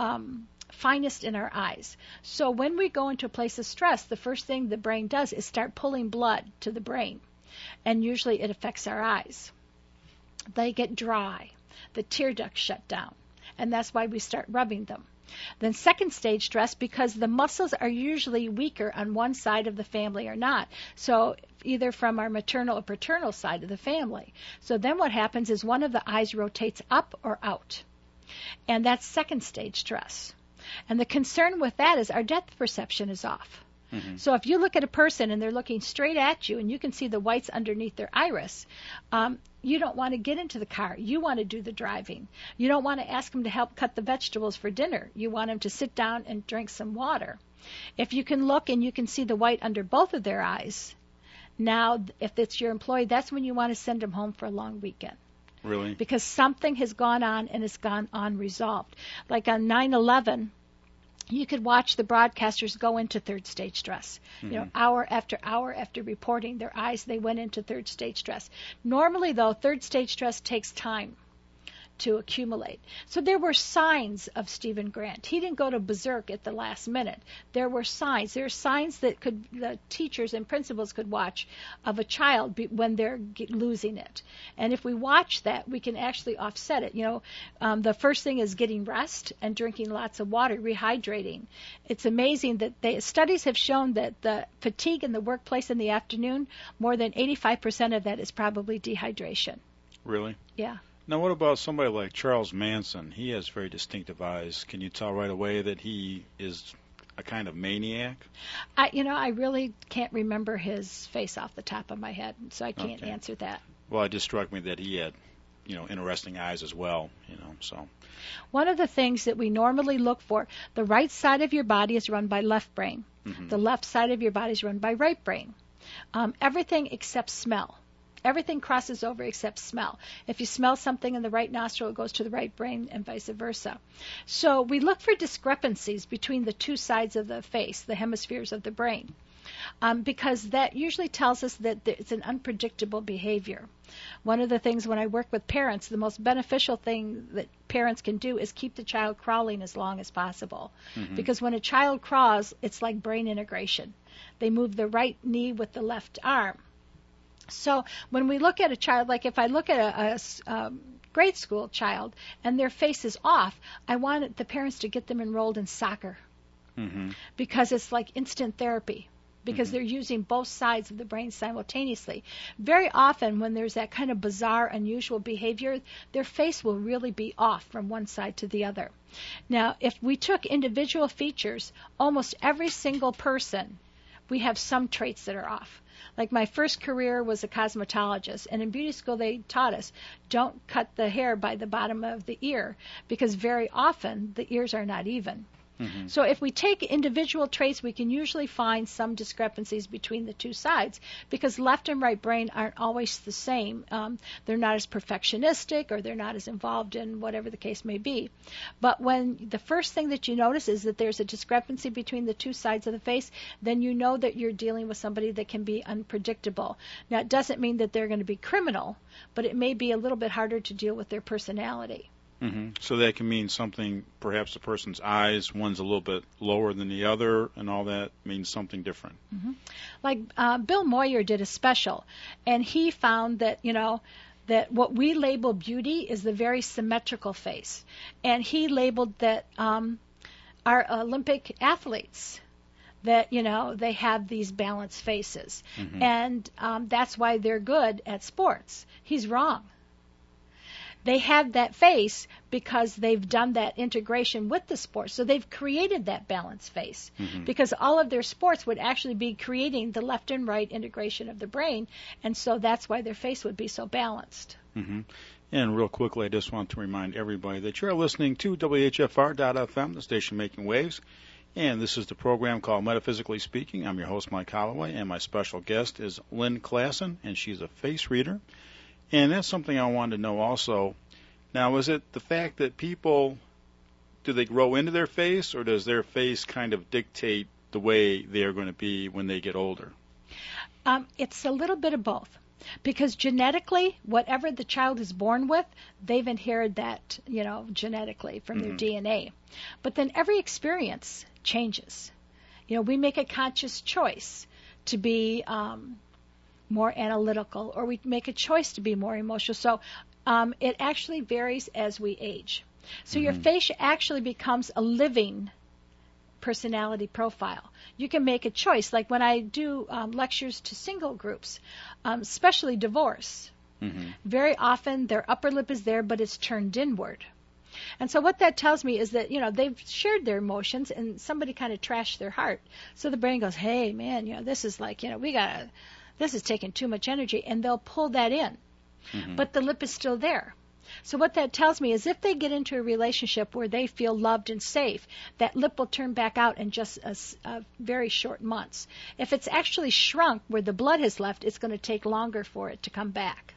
finest in our eyes. So when we go into a place of stress, the first thing the brain does is start pulling blood to the brain. And usually it affects our eyes. They get dry. The tear ducts shut down. And that's why we start rubbing them. Then second stage stress, because the muscles are usually weaker on one side of the family or not. So either from our maternal or paternal side of the family. So then what happens is one of the eyes rotates up or out. And that's second stage stress. And the concern with that is our depth perception is off. So if you look at a person and they're looking straight at you and you can see the whites underneath their iris, you don't want to get into the car. You want to do the driving. You don't want to ask them to help cut the vegetables for dinner. You want them to sit down and drink some water. If you can look and you can see the white under both of their eyes, now if it's your employee, that's when you want to send them home for a long weekend. Really? Because something has gone on and it's gone unresolved. Like on 9/11, you could watch the broadcasters go into third stage stress. You know, hour after reporting their eyes, they went into third stage stress. Normally, though, third stage stress takes time to accumulate. So there were signs of Stephen Grant. He didn't go to berserk at the last minute. There were signs. There are signs that the teachers and principals could watch of a child when they're losing it. And if we watch that, we can actually offset it. You know, the first thing is getting rest and drinking lots of water, rehydrating. It's amazing that studies have shown that the fatigue in the workplace in the afternoon, more than 85% of that is probably dehydration. Really? Yeah. Now, what about somebody like Charles Manson? He has very distinctive eyes. Can you tell right away that he is a kind of maniac? I really can't remember his face off the top of my head, so I can't answer that. Well, it just struck me that he had, interesting eyes as well, so. One of the things that we normally look for, the right side of your body is run by left brain. The left side of your body is run by right brain. Everything except smell. Everything crosses over except smell. If you smell something in the right nostril, it goes to the right brain and vice versa. So we look for discrepancies between the two sides of the face, the hemispheres of the brain, because that usually tells us that it's an unpredictable behavior. One of the things when I work with parents, the most beneficial thing that parents can do is keep the child crawling as long as possible. Because when a child crawls, it's like brain integration. They move the right knee with the left arm. So when we look at a child, like if I look at a grade school child and their face is off, I want the parents to get them enrolled in soccer because it's like instant therapy because they're using both sides of the brain simultaneously. Very often when there's that kind of bizarre, unusual behavior, their face will really be off from one side to the other. Now, if we took individual features, almost every single person, we have some traits that are off. Like my first career was a cosmetologist, and in beauty school they taught us, don't cut the hair by the bottom of the ear, because very often the ears are not even. Mm-hmm. So if we take individual traits, we can usually find some discrepancies between the two sides because left and right brain aren't always the same. They're not as perfectionistic or they're not as involved in whatever the case may be. But when the first thing that you notice is that there's a discrepancy between the two sides of the face, then you know that you're dealing with somebody that can be unpredictable. Now, it doesn't mean that they're going to be criminal, but it may be a little bit harder to deal with their personality. Mm-hmm. So that can mean something, perhaps the person's eyes, one's a little bit lower than the other, and all that means something different. Mm-hmm. Like Bill Moyer did a special, and he found that, that what we label beauty is the very symmetrical face. And he labeled that our Olympic athletes, that, they have these balanced faces. Mm-hmm. And that's why they're good at sports. He's wrong. They have that face because they've done that integration with the sport. So they've created that balanced face mm-hmm. because all of their sports would actually be creating the left and right integration of the brain. And so that's why their face would be so balanced. Mm-hmm. And real quickly, I just want to remind everybody that you're listening to WHFR.FM, the station making waves. And this is the program called Metaphysically Speaking. I'm your host, Mike Holloway, and my special guest is Lynn Klassen, and she's a face reader. And that's something I wanted to know also. Now, is it the fact that people, do they grow into their face, or does their face kind of dictate the way they're going to be when they get older? It's a little bit of both. Because genetically, whatever the child is born with, they've inherited that, genetically from their DNA. But then every experience changes. We make a conscious choice to be more analytical, or we make a choice to be more emotional. So it actually varies as we age. So your face actually becomes a living personality profile. You can make a choice. Like when I do lectures to single groups, especially divorce, very often their upper lip is there, but it's turned inward. And so what that tells me is that, they've shared their emotions and somebody kind of trashed their heart. So the brain goes, hey, man, this is like, this is taking too much energy, and they'll pull that in. But the lip is still there. So what that tells me is if they get into a relationship where they feel loved and safe, that lip will turn back out in just a very short months. If it's actually shrunk where the blood has left, it's going to take longer for it to come back.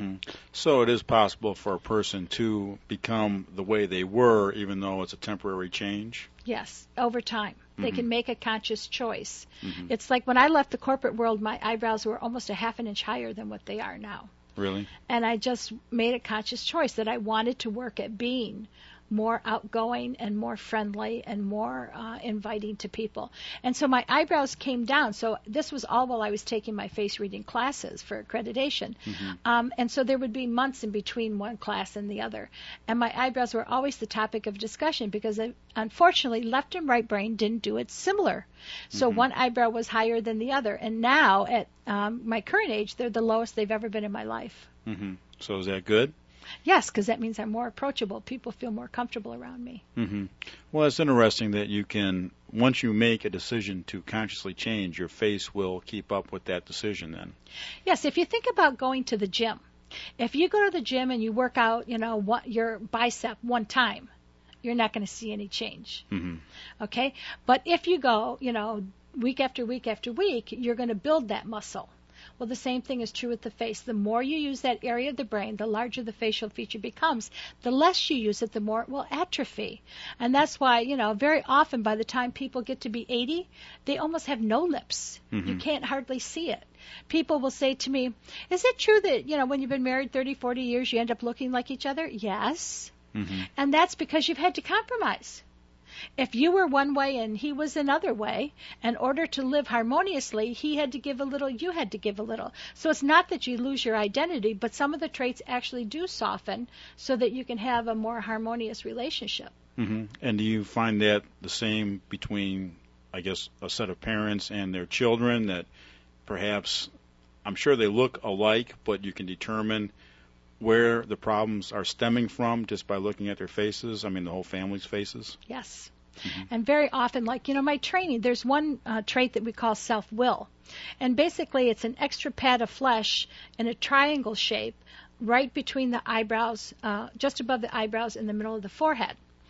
So it is possible for a person to become the way they were, even though it's a temporary change? Yes, over time. They can make a conscious choice. It's like when I left the corporate world, my eyebrows were almost a half an inch higher than what they are now. Really? And I just made a conscious choice that I wanted to work at being more outgoing and more friendly and more inviting to people. And so my eyebrows came down. So this was all while I was taking my face reading classes for accreditation. And so there would be months in between one class and the other. And my eyebrows were always the topic of discussion because, unfortunately, left and right brain didn't do it similar. So one eyebrow was higher than the other. And now, at my current age, they're the lowest they've ever been in my life. So is that good? Yes, because that means I'm more approachable. People feel more comfortable around me. Well, it's interesting that you can, once you make a decision to consciously change, your face will keep up with that decision then. Yes, if you think about going to the gym. If you go to the gym and you work out, your bicep one time, you're not going to see any change. Okay? But if you go, week after week after week, you're going to build that muscle. Well, the same thing is true with the face. The more you use that area of the brain, the larger the facial feature becomes. The less you use it, the more it will atrophy. And that's why, very often by the time people get to be 80, they almost have no lips. You can't hardly see it. People will say to me, is it true that, when you've been married 30, 40 years, you end up looking like each other? Yes. And that's because you've had to compromise. If you were one way and he was another way, in order to live harmoniously, he had to give a little, you had to give a little. So it's not that you lose your identity, but some of the traits actually do soften so that you can have a more harmonious relationship. And do you find that the same between, I guess, a set of parents and their children, that perhaps, I'm sure they look alike, but you can determine where the problems are stemming from just by looking at their faces? I mean, the whole family's faces? Yes. And very often, like, my training, there's one trait that we call self-will. And basically, it's an extra pad of flesh in a triangle shape right between the eyebrows, just above the eyebrows in the middle of the forehead.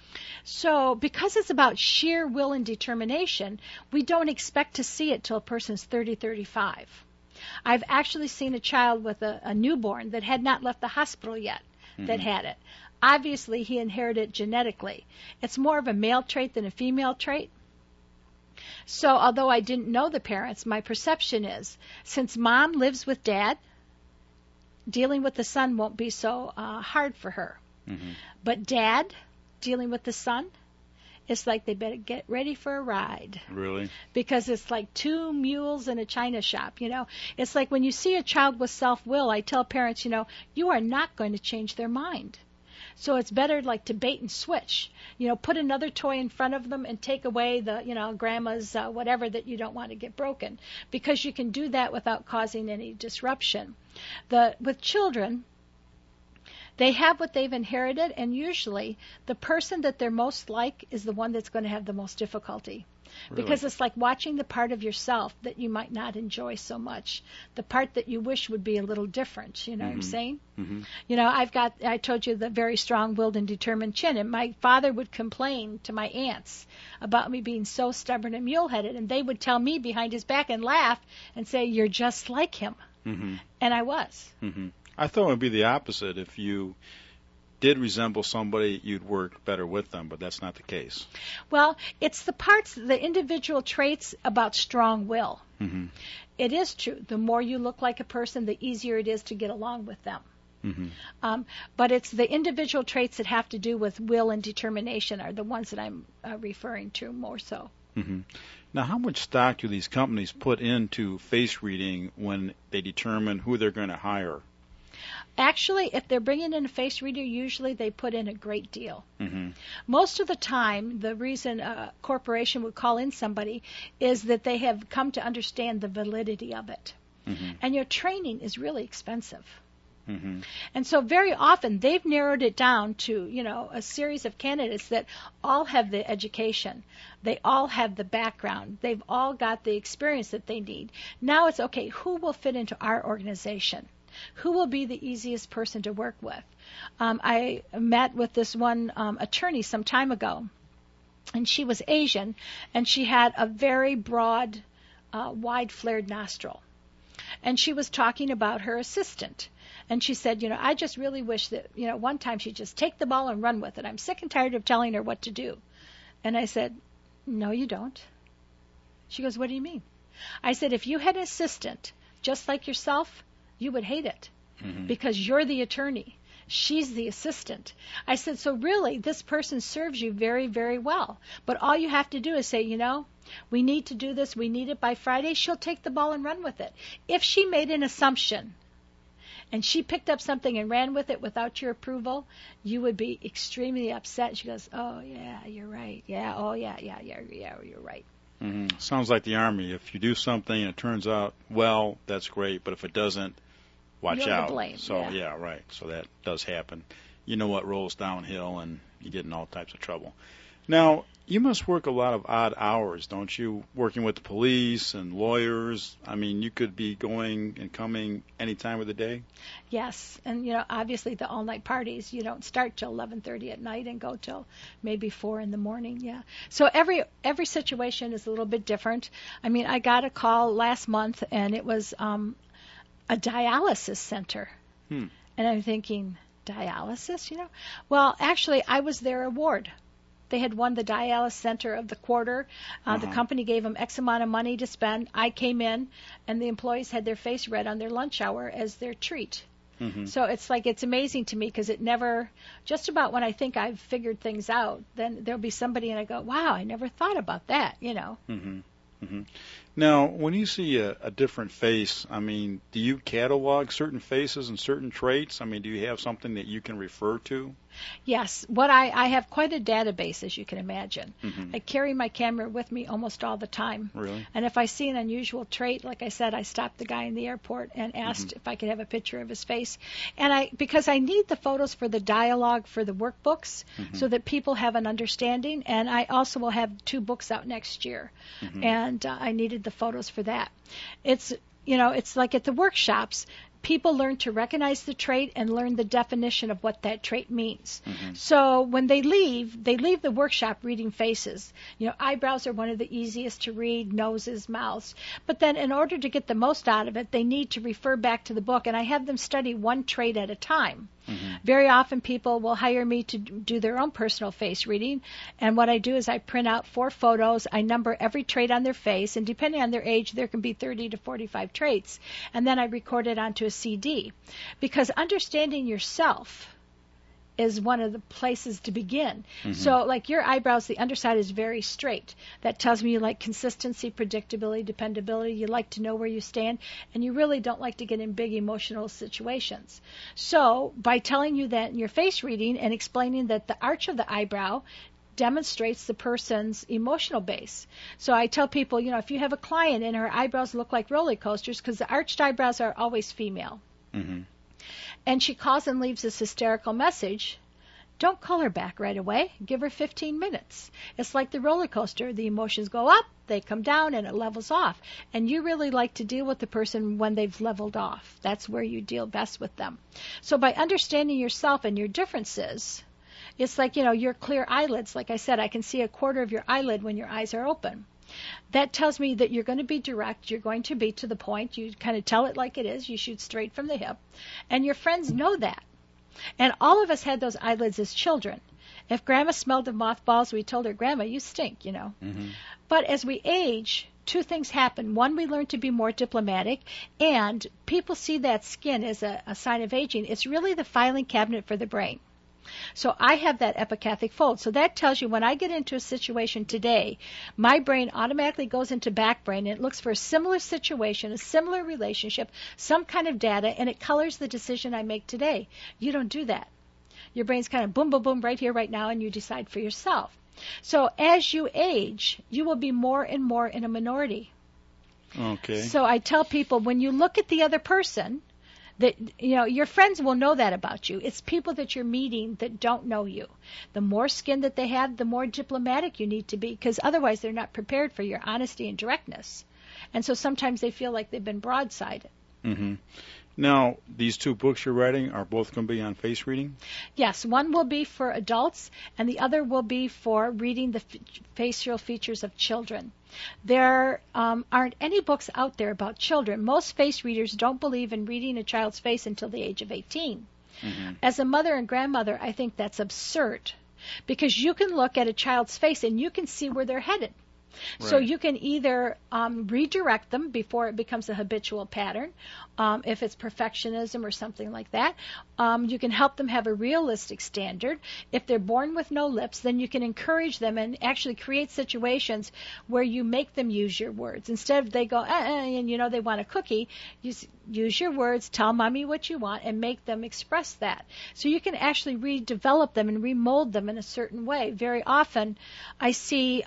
So because it's about sheer will and determination, we don't expect to see it till a person's 30, 35. I've actually seen a child with a newborn that had not left the hospital yet that had it. Obviously, he inherited it genetically. It's more of a male trait than a female trait. So although I didn't know the parents, my perception is, since mom lives with dad, dealing with the son won't be so hard for her. But dad, dealing with the son, it's like they better get ready for a ride. Really? Because it's like two mules in a china shop, you know. It's like when you see a child with self-will, I tell parents, you know, you are not going to change their mind. So it's better like to bait and switch. You know, put another toy in front of them and take away the, you know, grandma's whatever that you don't want to get broken. Because you can do that without causing any disruption. With children, they have what they've inherited, and usually the person that they're most like is the one that's going to have the most difficulty. Really? Because it's like watching the part of yourself that you might not enjoy so much, the part that you wish would be a little different, you know what I'm saying? You know, I told you the very strong-willed and determined chin, and my father would complain to my aunts about me being so stubborn and mule-headed, and they would tell me behind his back and laugh and say, you're just like him. And I was. I thought it would be the opposite. If you did resemble somebody, you'd work better with them, but that's not the case. Well, it's the parts, the individual traits about strong will. It is true. The more you look like a person, the easier it is to get along with them. But it's the individual traits that have to do with will and determination are the ones that I'm referring to more so. Now, how much stock do these companies put into face reading when they determine who they're going to hire? Actually, if they're bringing in a face reader, usually they put in a great deal. Most of the time, the reason a corporation would call in somebody is that they have come to understand the validity of it. And your training is really expensive. And so very often they've narrowed it down to, you know, a series of candidates that all have the education. They all have the background. They've all got the experience that they need. Now it's, okay, who will fit into our organization? Who will be the easiest person to work with? I met with this one attorney some time ago, and she was Asian, and she had a very broad, wide-flared nostril. And she was talking about her assistant. And she said, you know, I just really wish that, you know, one time she'd just take the ball and run with it. I'm sick and tired of telling her what to do. And I said, no, you don't. She goes, what do you mean? I said, if you had an assistant just like yourself, you would hate it because you're the attorney. She's the assistant. I said, so really, this person serves you very, very well. But all you have to do is say, you know, we need to do this. We need it by Friday. She'll take the ball and run with it. If she made an assumption and she picked up something and ran with it without your approval, you would be extremely upset. She goes, oh, yeah, you're right. Yeah, oh, yeah, you're right. Sounds like the Army. If you do something and it turns out well, that's great. But if it doesn't, watch You're out. To blame. So, yeah, right. So that does happen. You know what rolls downhill, and you get in all types of trouble. Now, you must work a lot of odd hours, don't you? Working with the police and lawyers. I mean, you could be going and coming any time of the day? Yes, and you know, obviously the all-night parties, you don't start till 11:30 at night and go till maybe 4 in the morning. Yeah. So every situation is a little bit different. I mean, I got a call last month, and it was a dialysis center, and I'm thinking, dialysis, you know? Well, actually, I was their award. They had won the dialysis center of the quarter. The company gave them X amount of money to spend. I came in, and the employees had their face read on their lunch hour as their treat. So it's like, it's amazing to me because it never, just about when I think I've figured things out, then there'll be somebody and I go, wow, I never thought about that, you know. Now, when you see a different face, I mean, do you catalog certain faces and certain traits? I mean, do you have something that you can refer to? Yes. I have quite a database, as you can imagine. I carry my camera with me almost all the time. Really? And if I see an unusual trait, like I said, I stopped the guy in the airport and asked if I could have a picture of his face. And because I need the photos for the dialogue for the workbooks so that people have an understanding. And I also will have 2 books out next year. And I needed the photos for that. It's, you know, it's like at the workshops, people learn to recognize the trait and learn the definition of what that trait means. So when they leave the workshop reading faces. Eyebrows are one of the easiest to read, noses, mouths. But then in order to get the most out of it, they need to refer back to the book, and I have them study one trait at a time. Very often people will hire me to do their own personal face reading, and what I do is I print out 4 photos, I number every trait on their face, and depending on their age, there can be 30 to 45 traits, and then I record it onto a CD. Because understanding yourself is one of the places to begin. So like your eyebrows, the underside is very straight. That tells me you like consistency, predictability, dependability. You like to know where you stand, and you really don't like to get in big emotional situations. So by telling you that in your face reading and explaining that the arch of the eyebrow demonstrates the person's emotional base. So I tell people, if you have a client and her eyebrows look like roller coasters, because the arched eyebrows are always female, and she calls and leaves this hysterical message, don't call her back right away. Give her 15 minutes. It's like the roller coaster. The emotions go up, they come down, and it levels off. And you really like to deal with the person when they've leveled off. That's where you deal best with them. So by understanding yourself and your differences, it's like, your clear eyelids. Like I said, I can see a quarter of your eyelid when your eyes are open. That tells me that you're going to be direct, you're going to be to the point, you kind of tell it like it is, you shoot straight from the hip, and your friends know that. And all of us had those eyelids as children. If Grandma smelled of mothballs, we told her, Grandma, you stink, But as we age, 2 things happen. One, we learn to be more diplomatic, and people see that skin as a sign of aging. It's really the filing cabinet for the brain. So I have that epicathic fold. So that tells you when I get into a situation today, my brain automatically goes into back brain and it looks for a similar situation, a similar relationship, some kind of data, and it colors the decision I make today. You don't do that. Your brain's kind of boom, boom, boom right here, right now, and you decide for yourself. So as you age, you will be more and more in a minority. Okay. So I tell people, when you look at the other person, that your friends will know that about you. It's people that you're meeting that don't know you. The more skin that they have, the more diplomatic you need to be, because otherwise they're not prepared for your honesty and directness. And so sometimes they feel like they've been broadsided. Now, these 2 books you're writing are both going to be on face reading? Yes, one will be for adults, and the other will be for reading the facial features of children. There aren't any books out there about children. Most face readers don't believe in reading a child's face until the age of 18. As a mother and grandmother, I think that's absurd, because you can look at a child's face and you can see where they're headed. Right. So you can either redirect them before it becomes a habitual pattern, if it's perfectionism or something like that. You can help them have a realistic standard. If they're born with no lips, then you can encourage them and actually create situations where you make them use your words. Instead of they go, and they want a cookie, use your words, tell mommy what you want, and make them express that. So you can actually redevelop them and remold them in a certain way. Very often I see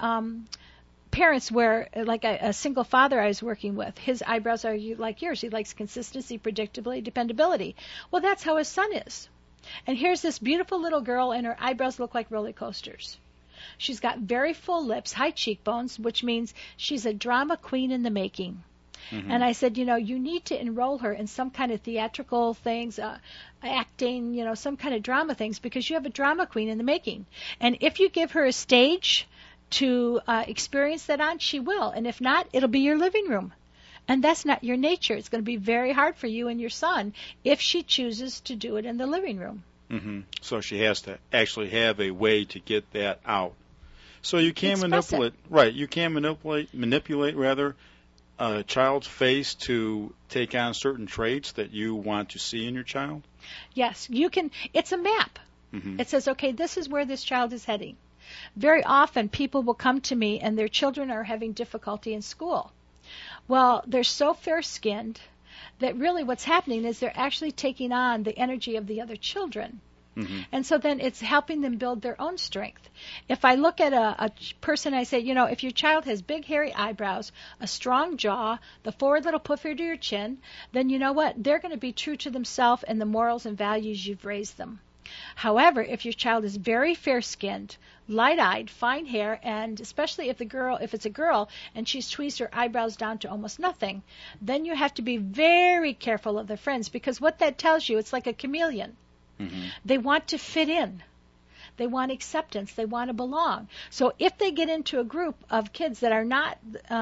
parents where, like a single father I was working with, his eyebrows are like yours. He likes consistency, predictability, dependability. Well, that's how his son is. And here's this beautiful little girl, and her eyebrows look like roller coasters. She's got very full lips, high cheekbones, which means she's a drama queen in the making. And I said, you need to enroll her in some kind of theatrical things, acting, some kind of drama things, because you have a drama queen in the making. And if you give her a stage to experience that on, she will. And if not, it'll be your living room. And that's not your nature. It's going to be very hard for you and your son if she chooses to do it in the living room. So she has to actually have a way to get that out. So you can manipulate, right? You can manipulate rather a child's face to take on certain traits that you want to see in your child. Yes, you can. It's a map. It says, okay, this is where this child is heading. Very often people will come to me and their children are having difficulty in school. Well, they're so fair-skinned that really what's happening is they're actually taking on the energy of the other children. And so then it's helping them build their own strength. If I look at a person, I say, if your child has big hairy eyebrows, a strong jaw, the forward little puffer to your chin, then you know what? They're going to be true to themselves and the morals and values you've raised them. However, if your child is very fair-skinned, light-eyed, fine hair, and especially if it's a girl and she's tweezed her eyebrows down to almost nothing, then you have to be very careful of their friends, because what that tells you, it's like a chameleon. Mm-hmm. They want to fit in. They want acceptance. They want to belong. So if they get into a group of kids that are not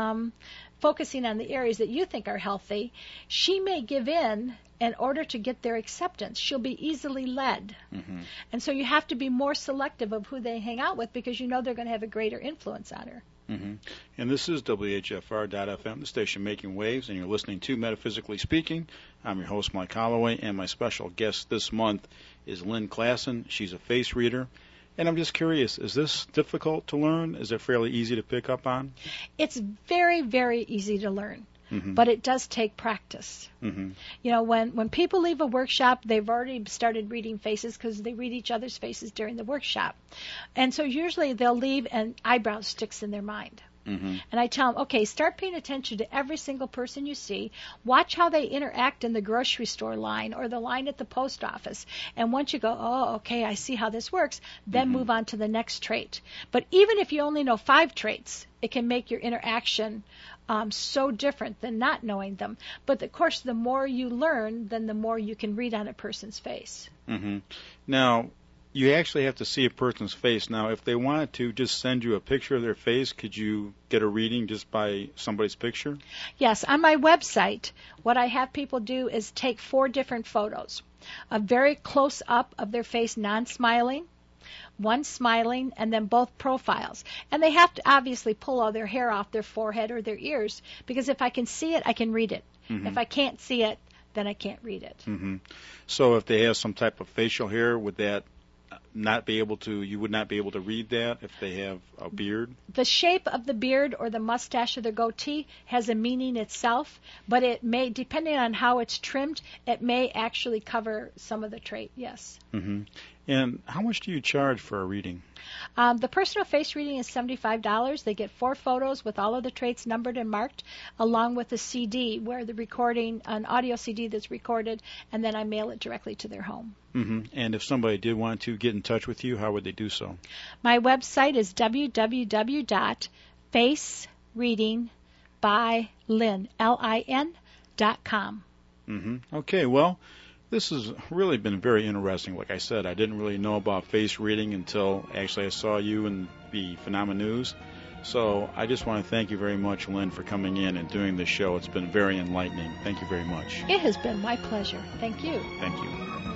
focusing on the areas that you think are healthy, she may give in order to get their acceptance. She'll be easily led. Mm-hmm. And so you have to be more selective of who they hang out with, because you know they're going to have a greater influence on her. Mm-hmm. And this is WHFR.FM, the station making waves, and you're listening to Metaphysically Speaking. I'm your host, Mike Holloway, and my special guest this month is Lynn Klassen. She's a face reader. And I'm just curious, is this difficult to learn? Is it fairly easy to pick up on? It's very, very easy to learn. Mm-hmm. But it does take practice. Mm-hmm. You know, when people leave a workshop, they've already started reading faces because they read each other's faces during the workshop. And so usually they'll leave and eyebrows sticks in their mind. Mm-hmm. And I tell them, okay, start paying attention to every single person you see. Watch how they interact in the grocery store line or the line at the post office. And once you go, oh, okay, I see how this works, then mm-hmm. move on to the next trait. But even if you only know 5 traits, it can make your interaction so different than not knowing them. But, of course, the more you learn, then the more you can read on a person's face. Mm-hmm. Now, you actually have to see a person's face. Now, if they wanted to just send you a picture of their face, could you get a reading just by somebody's picture? Yes. On my website, what I have people do is take 4 different photos. A very close-up of their face, non-smiling, one smiling, and then both profiles. And they have to obviously pull all their hair off their forehead or their ears, because if I can see it, I can read it. Mm-hmm. If I can't see it, then I can't read it. Mm-hmm. So if they have some type of facial hair, would that not be able to, you would not be able to read that if they have a beard? The shape of the beard or the mustache or the goatee has a meaning itself, but it may, depending on how it's trimmed, it may actually cover some of the trait, yes. Mm-hmm. And how much do you charge for a reading? The personal face reading is $75. They get 4 photos with all of the traits numbered and marked, along with a CD where the recording, an audio CD that's recorded, and then I mail it directly to their home. Mm-hmm. And if somebody did want to get in touch with you, how would they do so? My website is www.facereadingbylyn.com. Mm-hmm. Okay, well, this has really been very interesting. Like I said, I didn't really know about face reading until actually I saw you in the Phenomena News. So I just want to thank you very much, Lynn, for coming in and doing this show. It's been very enlightening. Thank you very much. It has been my pleasure. Thank you. Thank you.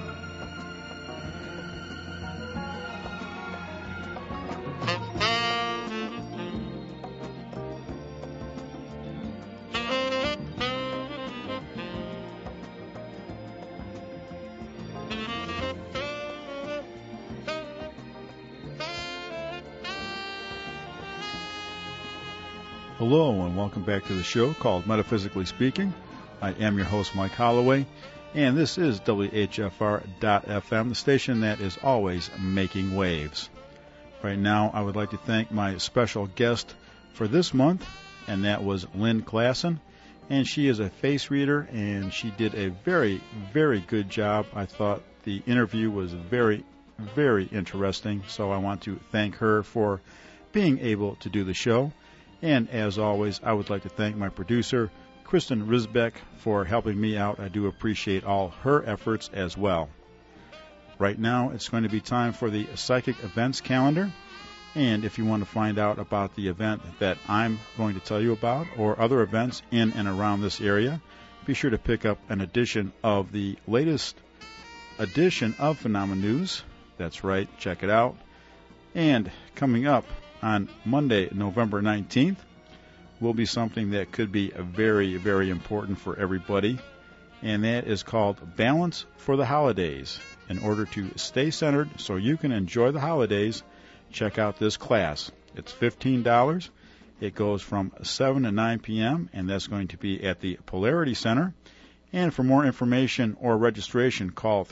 Hello, and welcome back to the show called Metaphysically Speaking. I am your host, Mike Holloway, and this is WHFR.FM, the station that is always making waves. Right now, I would like to thank my special guest for this month, and that was Lynn Klassen, and she is a face reader, and she did a very, very good job. I thought the interview was very, very interesting, so I want to thank her for being able to do the show. And as always, I would like to thank my producer, Kristen Risbeck, for helping me out. I do appreciate all her efforts as well. Right now, it's going to be time for the Psychic Events Calendar. And if you want to find out about the event that I'm going to tell you about or other events in and around this area, be sure to pick up an edition of the latest edition of Phenomena News. That's right, check it out. And coming up on Monday, November 19th, will be something that could be very, very important for everybody, and that is called Balance for the Holidays. In order to stay centered so you can enjoy the holidays, check out this class. It's $15. It goes from 7 to 9 p.m., and that's going to be at the Polarity Center. And for more information or registration, call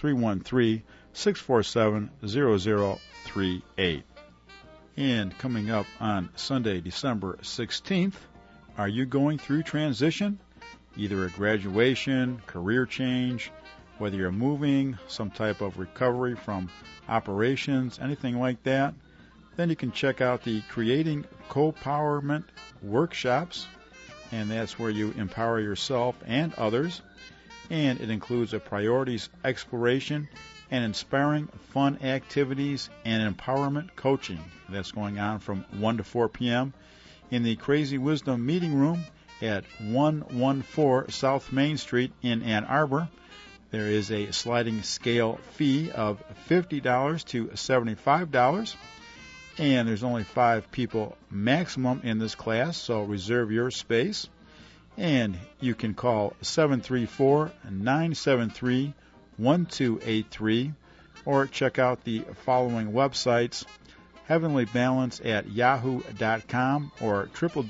313-647-0038. And coming up on Sunday, December 16th, are you going through transition? Either a graduation, career change, whether you're moving, some type of recovery from operations, anything like that, then you can check out the Creating Co-Powerment workshops, and that's where you empower yourself and others. And it includes a priorities exploration and inspiring fun activities and empowerment coaching. That's going on from 1 to 4 p.m. in the Crazy Wisdom Meeting Room at 114 South Main Street in Ann Arbor. There is a sliding scale fee of $50 to $75, and there's only 5 people maximum in this class, so reserve your space. And you can call 734-973-1283 or check out the following websites: Heavenly Balance at yahoo.com or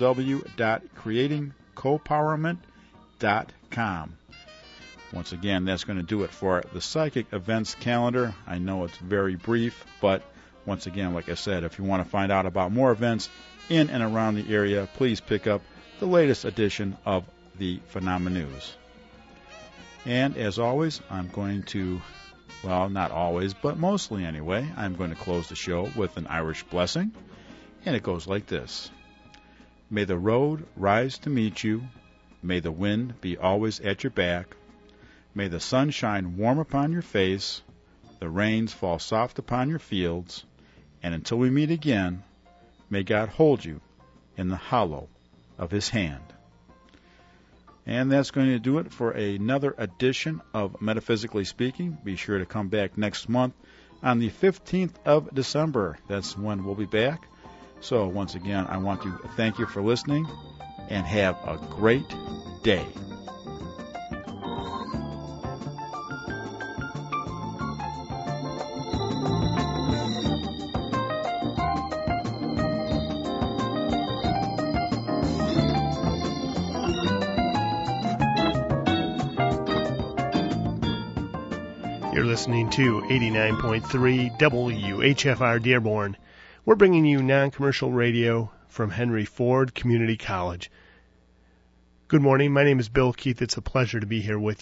www.creatingcopowerment.com. Once again, that's going to do it for the psychic events calendar. I know it's very brief, but once again, like I said, if you want to find out about more events in and around the area, please pick up the latest edition of the Phenomena News. And as always, I'm going to, well, not always, but mostly anyway, I'm going to close the show with an Irish blessing, and it goes like this. May the road rise to meet you. May the wind be always at your back. May the sun shine warm upon your face, the rains fall soft upon your fields, and until we meet again, may God hold you in the hollow of His hand. And that's going to do it for another edition of Metaphysically Speaking. Be sure to come back next month on the 15th of December. That's when we'll be back. So once again, I want to thank you for listening and have a great day. You're listening to 89.3 WHFR Dearborn. We're bringing you non-commercial radio from Henry Ford Community College. Good morning. My name is Bill Keith. It's a pleasure to be here with you.